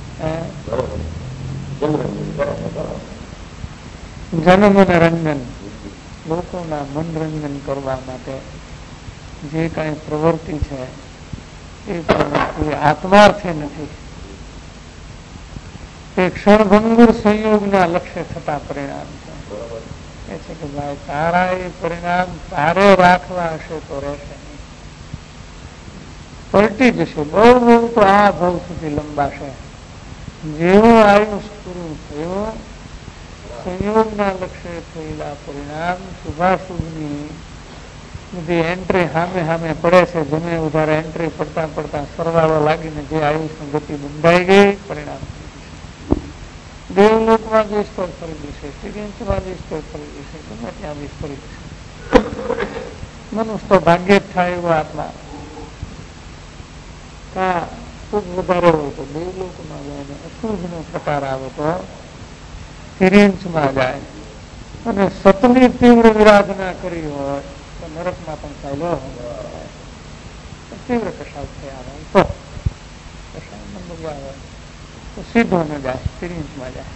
જન્મ અને રંજન, લોકોના મનોરંજન કરવા માટે જે કાંઈ પ્રવૃત્તિ છે એ પ્રવૃત્તિ આત્માર્થે નથી. એ ક્ષણભંગુર સંયોગના લક્ષ્ય થતા પરિણામ છે. એ છે કે ભાઈ તારા એ પરિણામ તારે રાખવા હશે તો રહેશે નહીં, પલટી જશે. બહુ બહુ તો આ ભાવ સુધી લંબાશે. જેવું આયુષ પૂરું થયું, સંયોગના લક્ષ્ય થયેલા પરિણામ શુભાશુભની બધી એન્ટ્રી સામે સામે પડે છે. જમે ઉધારે એન્ટ્રી પડતા પડતા સરવાળો લાગીને જે આયુષની ગતિ બંધાઈ ગઈ, પરિણામ દેવલોકમાં દેશ પર ફરી જશે, તિર્યંશમાં દેશ પર ફરી જશે, ગમે ત્યાં દેશ ફરી જશે. મનુષ્ય તો ભાગ્ય જ થાય એવો આત્મા. કા ખૂબ વધારે હોય તો દેવલોકમાં જાય ને અશુભનો પ્રકાર આવે તો તિર્યંશમાં જાય. અને સતની તીવ્ર વિરાધના કરી હોય તો નરકમાં પણ ચાલ્યો હોય, તીવ્ર કશાય થયા હોય તો કશાય મંદ આવે તો સીધો ન જાય, તિર્યંશમાં જાય.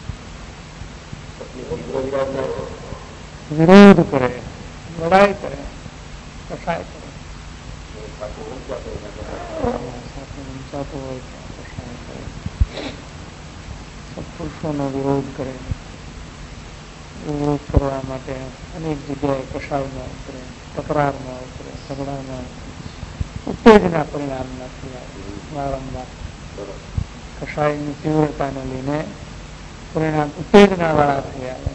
વિરોધ કરે, લડાઈ કરે, કશાય કરે, સત્પુરુષોનો વિરોધ કરે. વિરોધ કરવા માટે અનેક જગ્યાએ કશાયમાં ઉતરે, તકરારમાં ઉતરે, ઝઘડામાં ઉત્તેજના પરિણામ નથી આવતું. વારંવાર કશાયની તીવ્રતાને લઈને પરિણામ ઉત્તેજના વાળા થઈ આવે.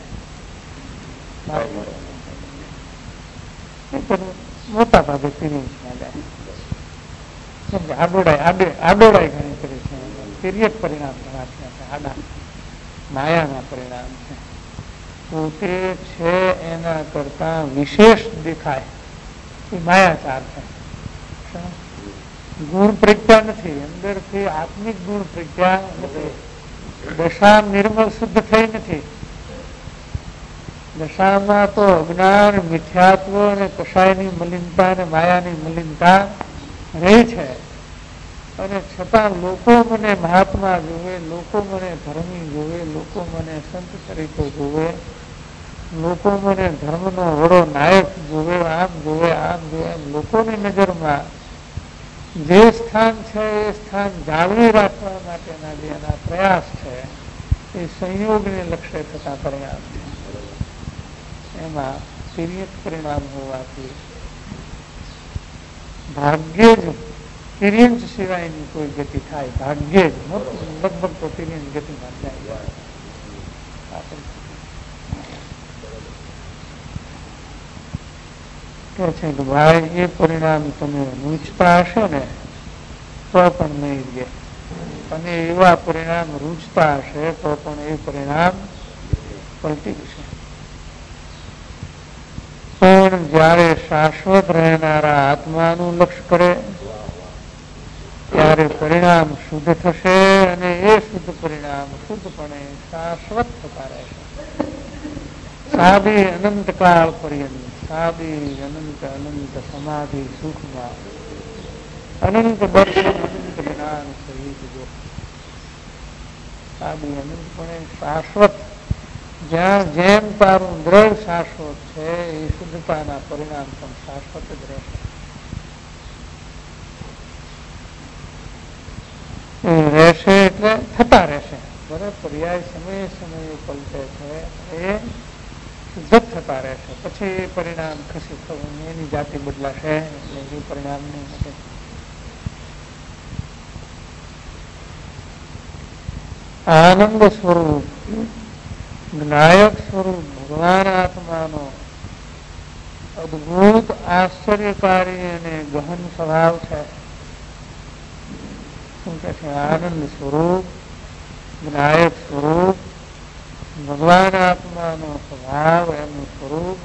મોટા ભાગે તિર્યંશમાં જાય. આડોડાઈ આડે આડોડાઈ ઘણી કરી છે. તિર્યક પરિણામ ઘણા થયા છે. આડા માયાના પરિણામ છે. પોતે છે એના કરતા વિશેષ દેખાય એ માયાચાર છે. ગુણ પ્રજ્ઞા નથી, અંદરથી આત્મિક ગુણ પ્રજ્ઞા નથી. દશા નિર્મળ શુદ્ધ થઈ નથી. દશામાં તો અજ્ઞાન, મિથ્યાત્વ અને કશાયની મલિનતા અને માયાની મલિનતા રહી છે. અને છતાં લોકો મને મહાત્મા જોવે, લોકો મને ધર્મી જોવે, લોકો મને સંત તરીકે જોવે, લોકો મને ધર્મનો વડો નાયક જોવે, આમ જોવે આમ જોવે. લોકોની નજરમાં જે સ્થાન છે એ સ્થાન જાળવી રાખવા માટેના જે એના પ્રયાસ છે એ સંયોગને લક્ષ્ય થતા પરિણામ છે. એમાં તિર્યક પરિણામ હોવાથી ભાગ્યે જ તિર્યંશ સિવાયની કોઈ ગતિ થાય. ભાગ્યે જ લગભગ તો તિર્યંશ ગતિમાં જાય. કે છે કે ભાઈ એ પરિણામ તમે રૂચતા હશો ને તો પણ નહીં રહે, અને એવા પરિણામ રૂચતા હશે તો પણ એ પરિણામ પલટી જશે. પણ જયારે શાશ્વત રહેનારા આત્માનું લક્ષ્ય કરે ત્યારે પરિણામ પરિણામ શુદ્ધ થશે અને એ શુદ્ધ પરિણામ શુદ્ધપણે શાશ્વત થતા રહેશે. સાબી અનંત કાળ પર્યંત, સાબી અનંત અનંત સમાધિ સુખમાં, અનંત દર્શન અનંત જ્ઞાન સહિત જો સાબી અનંતપણે શાશ્વત, જ્યાં જેમ તારું દ્રઢ શાશ્વત છે એ શુદ્ધતાના પરિણામ પણ શાશ્વત જ રહેશે. એ રહેશે એટલે થતા રહેશે. બરાબર, પર્યાય સમયે સમયે પલટે છે એ શુદ્ધ થતા રહેશે. પછી એ પરિણામ ખસી થવું, એની જાતિ બદલાશે એટલે એ પરિણામ નહીં મળે. આનંદ સ્વરૂપ, જ્ઞાયક સ્વરૂપ ભગવાન આત્માનો અદભુત આશ્ચર્યકારી અને ગહન સ્વભાવ છે. શું કે છે? આનંદ સ્વરૂપ, જ્ઞાયક સ્વરૂપ, ભગવાન આત્માનો સ્વભાવ, એનું સ્વરૂપ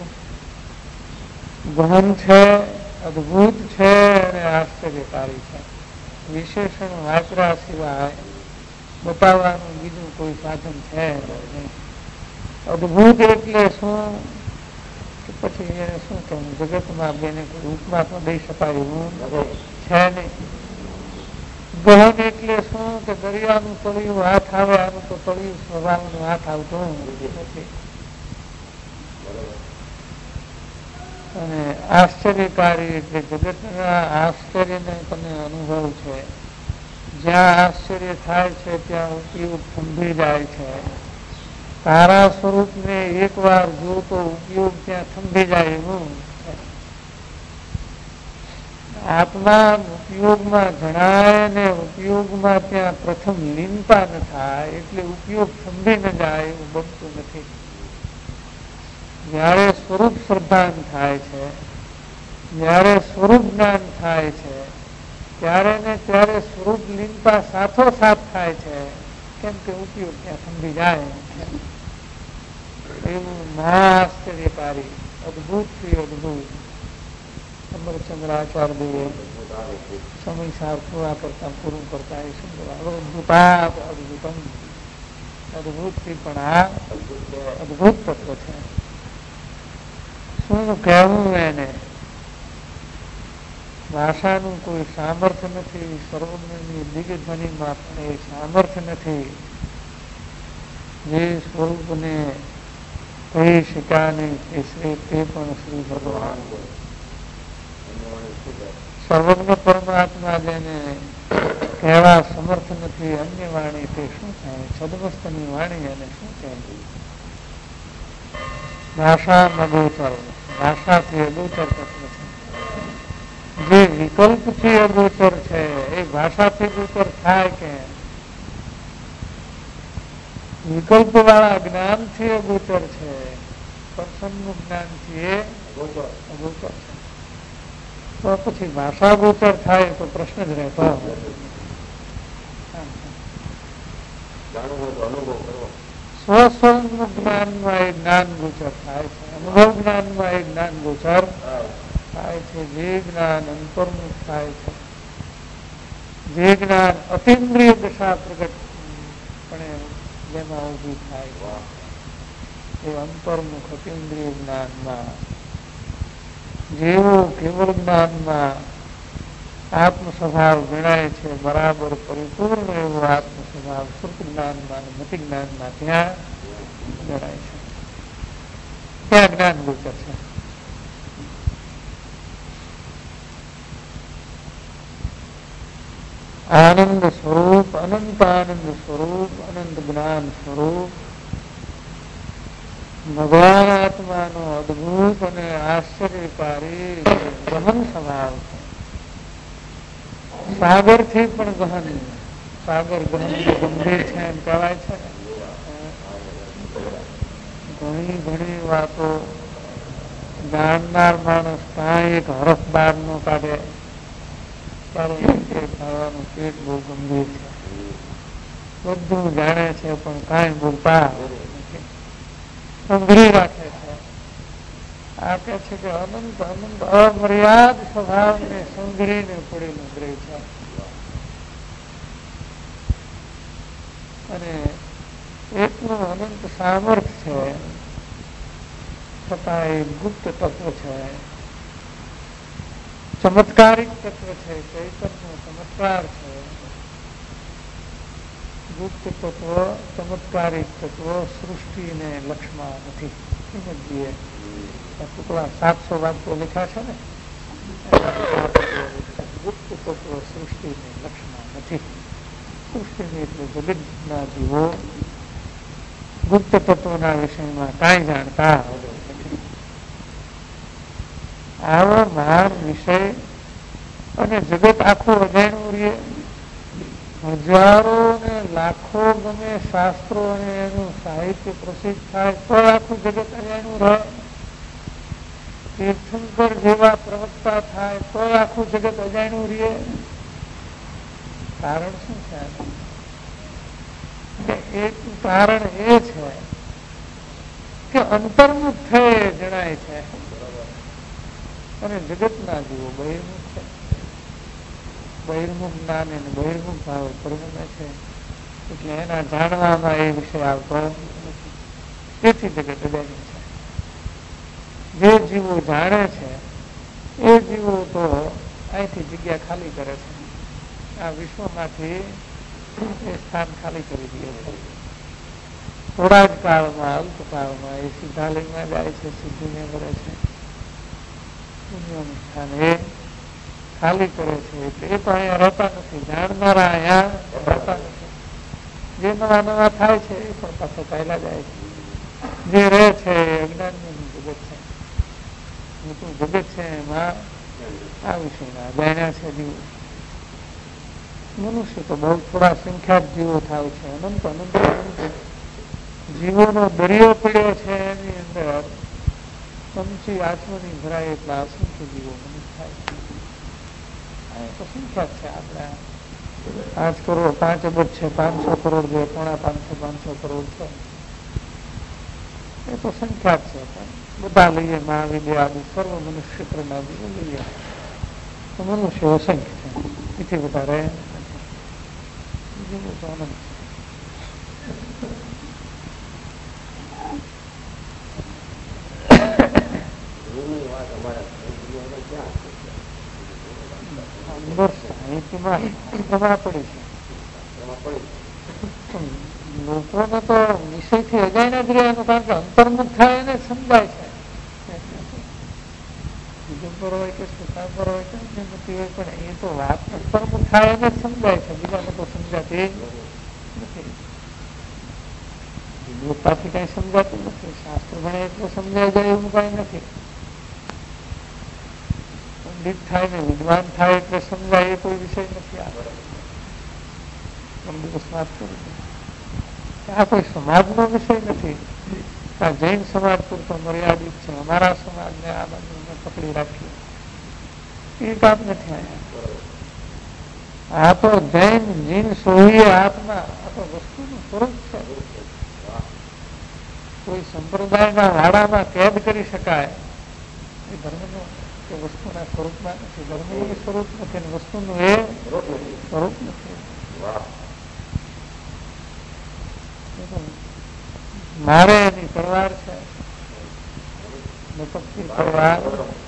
ગહન છે, અદભુત છે અને આશ્ચર્યકારી છે. વિશેષણ વાપરા સિવાય બતાવવાનું બીજું કોઈ સાધન છે નહીં. અદભુત એટલે શું કે પછી એને શું કહું, જગતમાં બેને કોઈ ઉપમા પણ દઈ શકાય એવું છે નહીં. ગહન એટલે શું કે દરિયાનું તળિયું હાથ આવે, આનું તો તળિયું સ્વભાવનું હાથ આવતું નથી. અને આશ્ચર્યકારી એટલે જગતના આશ્ચર્યને તમે અનુભવ છે. જ્યાં આશ્ચર્ય થાય છે ત્યાં ઉપયોગ થંભી જાય છે. તારા સ્વરૂપને એક વાર જો તો ઉપયોગ ત્યાં થંભી જાય એવું છે. આત્મા ઉપયોગમાં જણાય ને ઉપયોગમાં ત્યાં પ્રથમ લીનતા ન થાય એટલે ઉપયોગ થંભી ન જાય એવું બનતું નથી. જયારે સ્વરૂપ શ્રદ્ધાન થાય છે, જયારે સ્વરૂપ જ્ઞાન થાય છે, ત્યારે ને ત્યારે સ્વરૂપ લીનતા સાથોસાથ થાય છે. કેમ કે ઉપયોગ ત્યાં થંભી જાય. એવું મહાઆશ્ચર્યકારી, અદભુત થી અદભુત અમરચંદ્રાચાર્ય સમય સાર પૂરા કરતા પૂરું કરતા એ અદભુતા અદભુતમ, અદભુત થી પણ આ અદભુત તત્વ છે. શું કહેવું એને? ભાષાનું કોઈ સામર્થ્ય નથી. સર્વજ્ઞની દિગ્ધ્વનિમાં પણ એ સામર્થ્ય નથી. જે સ્વરૂપને કહી શક્યા નહીં તે શ્રી તે પણ શ્રી ભગવાન સર્વજ્ઞ પરમાત્મા જેને કહેવા સમર્થ નથી અન્ય વાણી તે શું કહે? છદમસ્તની વાણી એને શું કહે? ભાષા અગોચર, ભાષાથી અગોચર તત્વ છે. જે વિકલ્પથી અગોચર છે એ ભાષાથી ગોચર થાય કે? વિકલ્પ વાળા જ્ઞાનથી અગોચર છે, દર્શનનું જ્ઞાનથી એ અગોચર છે. તો પછી ભાષા ગોચર થાય તો પ્રશ્ન જ રહેતો. સ્વસ્વરૂપનું જ્ઞાનમાં એ જ્ઞાન ગોચર થાય છે, અનુભવ જ્ઞાનમાં એ જ્ઞાન ગોચર થાય છે. જે જ્ઞાન અંતર્મુખ થાય છે, જે જ્ઞાન અતિન્દ્રિય દશા પ્રગટ પણ જેમાં ઉભી થાય એ અંતર્મુખ અતિન્દ્રિય જ્ઞાનમાં, જેવું કેવળ જ્ઞાનમાં આત્મ સ્વભાવ ગણાય છે બરાબર પરિપૂર્ણ એવો આત્મ સ્વભાવ શુદ્ધ જ્ઞાનમાં મતિ જ્ઞાનમાં ત્યાં ગણાય છે. ત્યાં જ્ઞાન ગોચર છે. આનંદ સ્વરૂપ, અનંત આનંદ સ્વરૂપ, અનંત જ્ઞાન સ્વરૂપ ભગવાન આત્માનો અદભુત અને આશ્ચર્યકારી ગહન સ્વભાવ છે. સાગર થી પણ ગહન. સાગર ગહન ગંભીર છે એમ કહેવાય છે. ઘણી ઘણી વાતો જાણનાર માણસ કાંઈ એક હરફ બાર નો કાઢે ખાવાનું પેટ બહુ ગંભીર છે, બધું જાણે છે પણ કાંઈ બોલતા સંઘરી રાખે છે. આ કે છે કે અનંત અનંત અમર્યાદ સ્વભાવને સંઘરીને પડીને ઉતરે છે. અને એટલું અનંત સામર્થ છે, છતાં એ ગુપ્ત તત્વ છે, ચમત્કારિક તત્વ છે, ચૈતન્ય ચમત્કાર છે. ગુપ્ત તત્વ, ચમત્કારિક તત્વ સૃષ્ટિને લક્ષમાં નથી. સમજીએ ટુકડા સાતસો વાક્યો લખ્યા છે ને, ગુપ્ત તત્વ સૃષ્ટિને લક્ષમાં નથી. સૃષ્ટિની એટલે જગતના જીવો ગુપ્ત તત્વના વિષયમાં કાંઈ જાણતા નથી. આવો મહાન વિષય અને જગત આખું અજાણ્યું રહીએ. હજારો ને લાખો ગમે શાસ્ત્રો અને એનું સાહિત્ય પ્રસિદ્ધ થાય તો આખું જગત અજાણ્યું રહે. તીર્થંકર જેવા પ્રવક્તા થાય તો આખું જગત અજાણ્યું રહે. કારણ શું છે? એક કારણ એ છે કે અંતર્મુખ થયે જણાય છે અને જગતના જીવો બહિર્મુખ છે. બહિર્મુખ જ્ઞાન અને બહિર્મુખ ભાવ પરિણમે છે, એટલે એના જાણવામાં એ વિષય આવતો નથી. તેથી જગત અજાણ્યું છે. જે જીવો જાણે છે એ જીવો તો અહીંથી જગ્યા ખાલી કરે છે, આ વિશ્વમાંથી એ સ્થાન ખાલી કરી દે છે. થોડા જ કાળમાં, અલ્પકાળમાં એ સિદ્ધાલયમાં જાય છે, સિદ્ધિને કરે છે, પુણ્યનું સ્થાન એ ખાલી કરે છે. એટલે એ તો અહીંયા રહેતા નથી, જાણનારા અહીંયા રહેતા નથી. જે નવા નવા થાય છે એ પણ પાછો ચાલ્યા જાય છે. જે રહે છે એ અજ્ઞાનનું જગત છે, મોટું જગત છે, એમાં આ વિષયના જાણ્યા છે જીવો. મનુષ્ય તો બહુ થોડા સંખ્યાત જીવો થાય છે. અનંત અનંત જીવોનો દરિયો પડ્યો છે, એની અંદર ચમચી આચમની ભરાય એટલા અસંખ્ય જીવો મનુષ્ય થાય છે. આ તો સંખ્યાત છે. આપણા પાંચ કરોડ પાંચ અબજ છે, પાંચસો કરોડ છે, પોણા પાંચસો પાંચસો કરોડ છે, એ તો સંખ્યાત છે. બધા લઈએ મહાવિદ્ય આદિ સર્વ મનુષ્ય ક્ષેત્રના જીવો લઈએ તો મનુષ્ય અસંખ્ય છે. એથી વધારે જીવો તો અનંત છે. લોકોને તો વિષયથી અજાણ્યા જ રહેવાનું, કારણ કે અંતર્મુખ થાય એને સમજાય છે. દિગંબર હોય કે સુખાંબર હોય કે નથી હોય, પણ એ તો વાત અંતર્મુખ થાય એને જ સમજાય છે. બીજાને તો સમજાતી નથી. વિદ્વત્તાથી કઈ સમજાતું નથી. શાસ્ત્ર ભણે એટલે સમજાય જાય એવું કઈ નથી. પંડિત થાય ને વિદ્વાન થાય એટલે સમજાય એ કોઈ વિષય નથી. આ દિવસ વાત કરી આ કોઈ સમાજનો વિષય નથી. આ જૈન સમાજ પૂરતો મર્યાદિત છે. અમારા સમાજને આ બાજુ પકડી રાખીએ એ કામ નથી. અહીંયા આ તો જૈન જીન સોહીએ આત્મા, આ તો વસ્તુનું સ્વરૂપ છે. કોઈ સંપ્રદાયના વાડામાં કેદ કરી શકાય એ ધર્મનો કે વસ્તુના સ્વરૂપમાં નથી. ધર્મનું સ્વરૂપ નથી અને વસ્તુનું એ સ્વરૂપ નથી. મારે એની તલવાર છે, તલવાર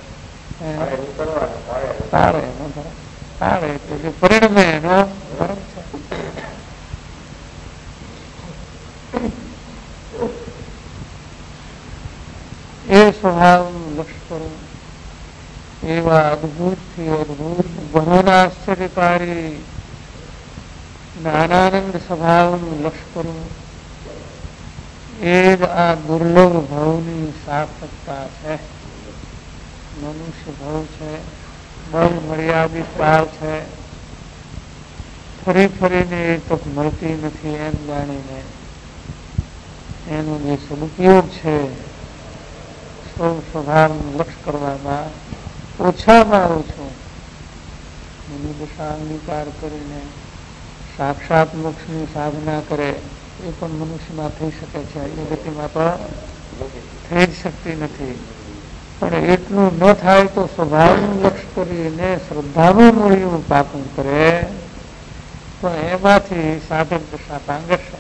તારે તારે એટલે જે પરિણમે એનો ધર્મ છે. એ સ્વભાવનું લક્ષ કરવું, એવા અદભુત થી અદભુત બહુના આશ્ચર્યકારી જ્ઞાનાનંદ સ્વભાવનું લક્ષ કરવું, એ જ આ દુર્લભ ભાવની સાર્થકતા છે. મનુષ્ય ભાવ છે, બહુ મર્યાદિત ભાવ છે. ફરી ફરીને એ તક મળતી નથી એમ જાણીને એનો જે સદુપયોગ છે સૌ સ્વભાવનું લક્ષ કરવામાં ઓછામાં ઓછું મનુદશા અંગીકાર કરીને સાક્ષાત મોક્ષની સાધના કરે એ પણ મનુષ્યમાં થઈ શકે છે. એ ગતિમાં તો થઈ જ શકતી નથી. પણ એટલું ન થાય તો સ્વભાવનું લક્ષ કરીને શ્રદ્ધાનું મૂળિયું પાકું કરે તો એમાંથી સાધક દશા પાંગરશે.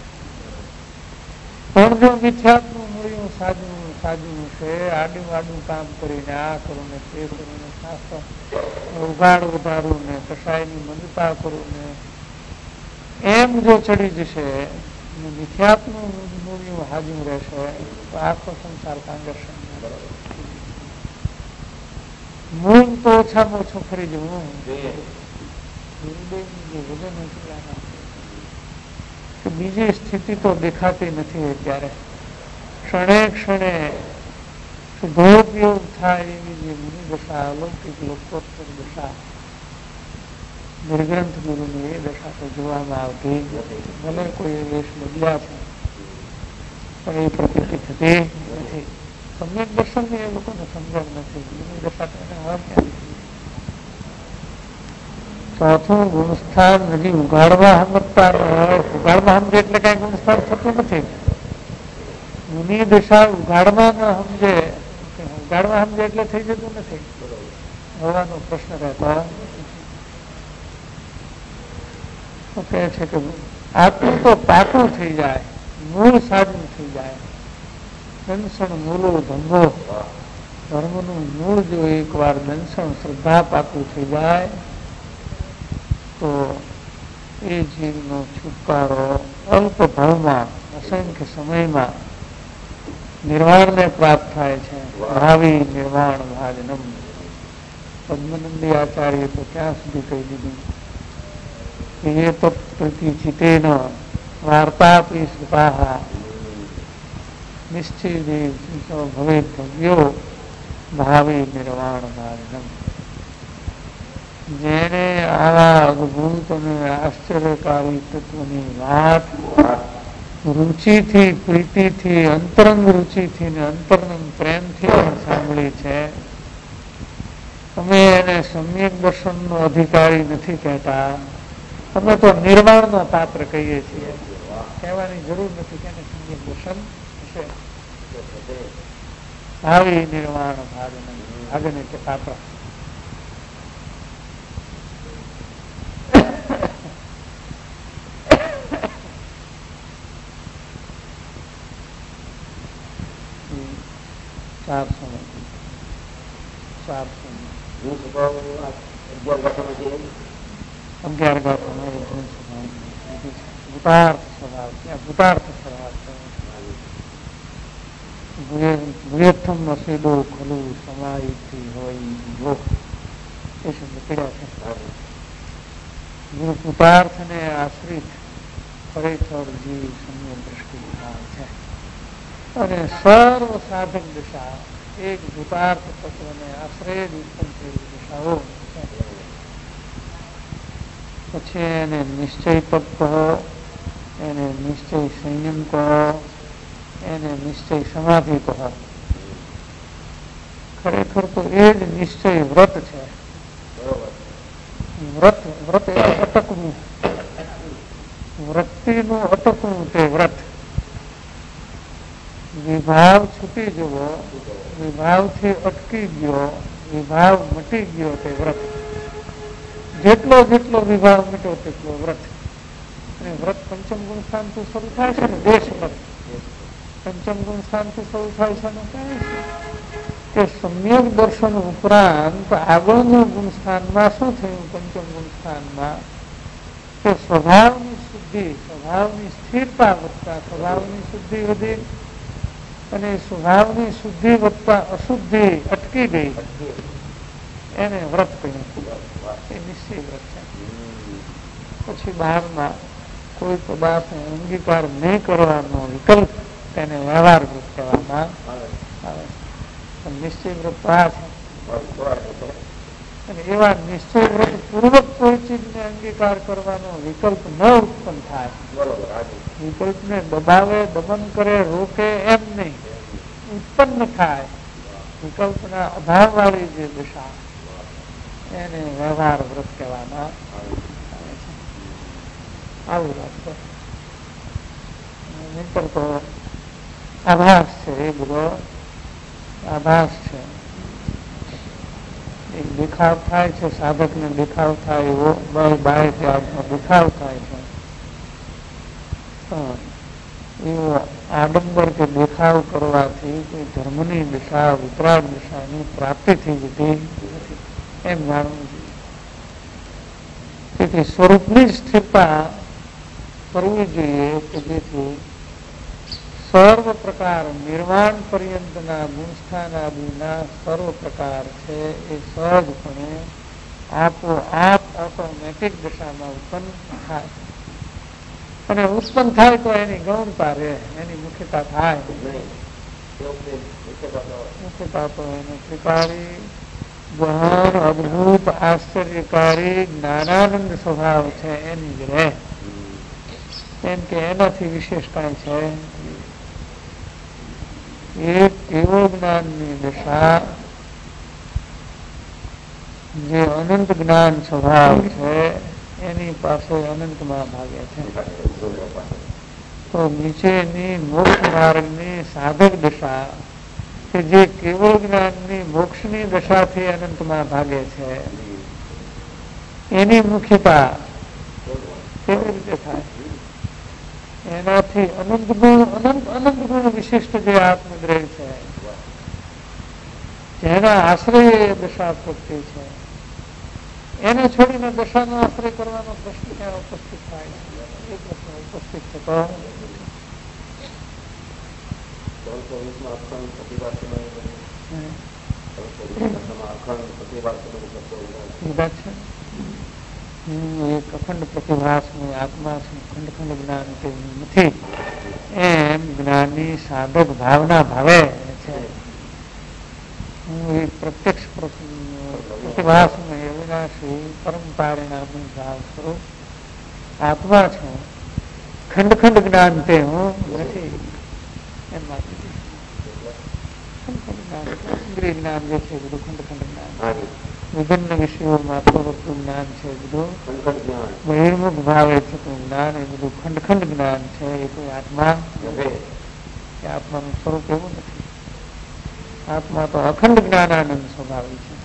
પણ જો મિથ્યાત્વનું મૂળિયું સાજવું સાજવું છે, આડું આડું કામ કરીને આ કરું ને તે કરું ને શાસ્ત્ર ઉઘાડ ઉધારું ને કસાયની મંદતા કરું ને એમ જો ચડી જશે, મિથ્યાત્વનું મૂળિયું હાજવું રહેશે, તો આખો સંસાર પાંગરશે. મૂળ તો ઓછામાં ઓછું ફરી જવું. બીજી સ્થિતિ તો દેખાતી નથી. અત્યારે ક્ષણે ક્ષણે શુભોપયોગ થાય એવી જે મુનિ દશા, અલૌકિક લોકોત્તર દશા, નિર્ગ્રંથ ગુરુની એ દશા તો જોવામાં આવતી ભલે કોઈ વેશ બદલ્યા છે, પણ એ પ્રકૃતિ થતી નથી. સમ્યક દર્શન એ લોકોને સમજણ નથી. મુનિ દશા તો એને હવે ક્યાં. ચોથું ગુણસ્થાન હજી ઉગાડવા સમજતા ઉગાડવા સમજે એટલે કઈ ગુણસ્થાન થતું નથી. મુનિ દશા ઉગાડવા ન સમજે, ઉગાડવા સમજે એટલે થઈ જતું નથી. હોવાનો પ્રશ્ન રહેતો કહે છે કે આટલું તો પાકું થઈ જાય, મૂળ સાજું થઈ જાય. દંસણ મૂલો ધંધો, ધર્મનું મૂળ જો એક વાર દંસણ શ્રદ્ધા પાકું થઈ જાય તો એ જીવનો છુટકારો અલ્પ ભાવમાં અસંખ્ય સમયમાં નિર્વાણને પ્રાપ્ત થાય છે. ભાવિ નિર્વાણ ભાજનમ. પદ્મનંદી આચાર્ય તો ત્યાં સુધી કહી દીધું કે એ તો પ્રતિચિતેન વાર્તાપી સુપાહા નિશ્ચિત ભવે ભવ્યો ભાવિ નિર્વાણ ભાજનમ. જેને આવા અદભુત અને આશ્ચર્યકારી તત્વની વાત રુચિથી, પ્રીતિથી, અંતરંગ રુચિથી ને અંતરંગ પ્રેમથી સાંભળી છે, અમે એને સમ્યક દર્શનનો અધિકારી નથી કહેતા, અમે તો નિર્વાણનો પાત્ર કહીએ છીએ. કહેવાની જરૂર નથી કે એને સમ્યક દર્શન છે. આવી નિર્વાણ ભાગને ભાગને કે પાત્ર. ચારસો ચારસો અગિયાર ગાથો ભૂતાર્થ સ્વભાવ ત્યાં ભૂતાર્થ સ્વભાવ ભૂયથમ નસીદો ખલું સમાહિથી હોય એ શબ્દ પીડ્યા છે. ભૂતાર્થને આશ્રિત ખરેખર જીવ સમ્યક દ્રષ્ટિ ભાવ છે. અને સર્વ સાધક દિશા એક ભૂતાર્થ તત્વને આશ્રય ઉત્પન્ન થયેલી દિશાઓ છે. પછી એને નિશ્ચય તપ કહો, એને નિશ્ચય સંયમ કહો, એને નિશ્ચય સમાધિ કહો. ખરેખર તો એ જ નિશ્ચય વ્રત છે. વ્રત વ્રત એટલે અટકવું, વૃત્તિનું અટકવું તે વ્રત. વિભાવ છૂટી જવો, વિભાવથી અટકી ગયો, વિભાવ મટી ગયો તે વ્રત. જેટલો જેટલો વિભાવ મટ્યો તેટલો વ્રત. અને વ્રત પંચમ ગુણ સ્થાનથી શરૂ થાય છે ને, દેશ વ્રત પંચમ ગુણ સ્થાનથી શરૂ થાય છે ને, કહે છે કે સમ્યક દર્શન ઉપરાંત આગળનું ગુણ સ્થાનમાં શું થયું? પંચમ ગુણ સ્થાનમાં કે સ્વભાવની શુદ્ધિ, સ્વભાવની સ્થિરતા વધતા સ્વભાવની શુદ્ધિ વધી અને સ્વભાવની શુદ્ધિ વધતા અશુદ્ધિ અટકી ગઈ. એને વ્રત કહ્યું. એ નિશ્ચય વ્રત છે. પછી બહારમાં કોઈ પદાર્થનો અંગીકાર નહીં કરવાનો વિકલ્પ તેને વ્યવહાર વ્રત કહેવામાં આવે. નિશ્ચય વ્રત આ છે. અને એવા નિશ્ચય વ્રત પૂર્વક કોઈ ચીજને અંગીકાર કરવાનો વિકલ્પ ન ઉત્પન્ન થાય. વિકલ્પને દબાવે, દમન કરે, રોકે એમ નહીં, ઉત્પન્ન થાય. વિકલ્પના અભાવ વાળી જે દિશા એને વ્યવહાર વ્રત કહેવામાં આવે છે. આવું વાત છે. નહીતર તો આભાસ છે, એ બધો આભાસ છે. એક દેખાવ થાય છે, સાધકને દેખાવ થાય એવો બહારથી આત્મા દેખાવ થાય છે, એવો આડંબર કે દેખાવ કરવાથી કોઈ ધર્મની દિશા વિતરાગ દિશાની પ્રાપ્તિ થઈ જતી નથી એમ જાણવું જોઈએ. તેથી સ્વરૂપની જ સ્થિરતા કરવી જોઈએ કે જેથી સર્વ પ્રકાર નિર્વાણ પર્યંતના ગુણસ્થાન આદિના સર્વ પ્રકાર છે એ સહજપણે આપોઆપ ઓટોમેટિક દિશામાં ઉત્પન્ન થાય. અને ઉત્પન્ન થાય તો એની ગૌણતા રહે, એની મુખ્યતા થાય. મુખ્યતા તો એને ત્રિકાળી ગહન અદભુત આશ્ચર્યકારી જ્ઞાનાનંદ સ્વભાવ છે એની જ રહે. એમ કે એનાથી વિશેષ કાંઈ છે. એક એવો જ્ઞાનની દશા જે અનંત જ્ઞાન સ્વભાવ છે એની પાસે અનંતમાં ભાગે છે. તો નીચેની મોક્ષ માર્ગની સાધક દશા કે જે કેવળ જ્ઞાનની મોક્ષની દશાથી અનંતમાં ભાગે છે એની મુખ્યતા કેવી રીતે થાય? એનાથી અનંત ગુણ અનંત અનંત ગુણ વિશિષ્ટ જે આત્મદ્રય છે જેના આશ્રય એ દશા પ્રગતિ છે એને છોડીને દશાનો આશ્રય કરવાનો પ્રશ્ન ક્યાં ઉપસ્થિત થાય છે? એ પ્રશ્ન ઉપસ્થિત થતો એક અખંડ પ્રતિભાસની આત્મા ખંડ ખંડ જ્ઞાન તેવું નથી એમ જ્ઞાની સાધક ભાવના ભાવે છે. હું એ પ્રત્યક્ષ પ્રતિભાસ અવિનાશી પરમ પારિણામી ભાવ સ્વરૂપ આત્મા છું. ખંડ ખંડ જ્ઞાન તે હું નથી એમ માની ખંડ ખંડ જ્ઞાન ઇન્દ્રિય જ્ઞાન જે છે બધું ખંડ ખંડ જ્ઞાન, વિભિન્ન વિષયોમાં થોડું જ્ઞાન છે બધું બહિર્મુખ ભાવે થતું જ્ઞાન એ બધું ખંડ ખંડ જ્ઞાન છે. એ કોઈ આત્મા એ આત્માનું સ્વરૂપ એવું નથી. આત્મા તો અખંડ જ્ઞાનાનંદ સ્વભાવી છે.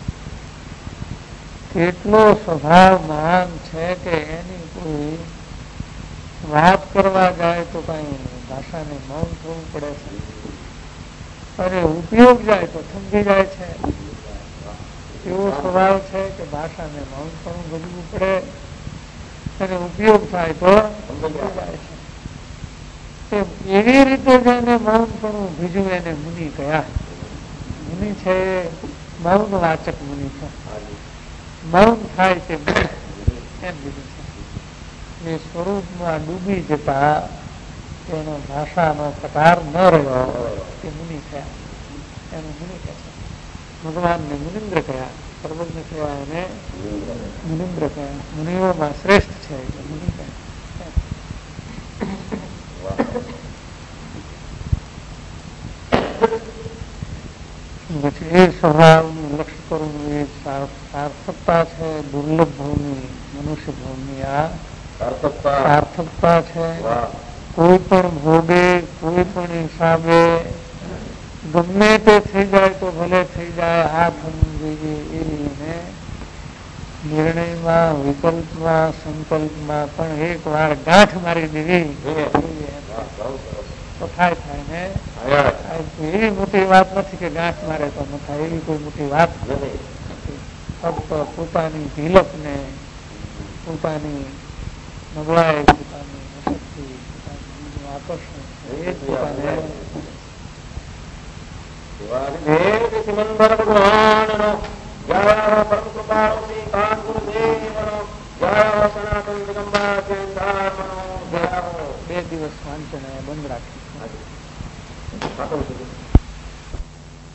કેટલો સ્વભાવ મહાન છે કે એની કોઈ વાત કરવા જાય તો કઈ ભાષાને મૌન થવું પડે છે. અરે ઉપયોગ જાય તો સમજી જાય છે. એવો સ્વભાવ છે કે ભાષાને મૌન પણ ભજવું પડે અને ઉપયોગ થાય તો સમજી જાય છે. એવી રીતે જેને મૌન પણ ભીજું એને મુનિ કયા. મુનિ છે મૌન વાચક મુનિ છે. મૌન થાય તે મુનિ એમ બીજું છે. એ સ્વરૂપમાં ડૂબી જતા તેનો ભાષાનો પ્રકાર ન રહ્યો તે મુનિ થયા. એનું મુનિ કહે છે. ભગવાનને મુનિન્દ્ર કયા, સર્વજ્ઞ કયા એને મુનિન્દ્ર કયા. મુનિઓમાં શ્રેષ્ઠ છે એટલે મુનિ કયા. પછી એ સ્વભાવનું લક્ષ્ય કરવું એ સાર્થકતા છે. દુર્લભ ભૂમિ મનુષ્ય ભૂમિ આ સાર્થકતા છે. કોઈ પણ ભોગે કોઈ પણ હિસાબે ગમે તે થઈ જાય તો ભલે થઈ જાય આ થવું જોઈએ એવી એને નિર્ણયમાં વિકલ્પમાં સંકલ્પમાં પણ એક વાર ગાંઠ મારી દેવી તો થાય થાય ને. એવી મોટી વાત નથી કે ગાંઠ મારે તો ન થાય, એવી કોઈ મોટી વાત નથી. ફક્ત પોતાની ઝીલક ને પોતાની નબળાઈ પોતાની અશક્તિ પોતાનું આકર્ષણ એ જ પોતાને બે દિવસ વાંચન બંધ રાખી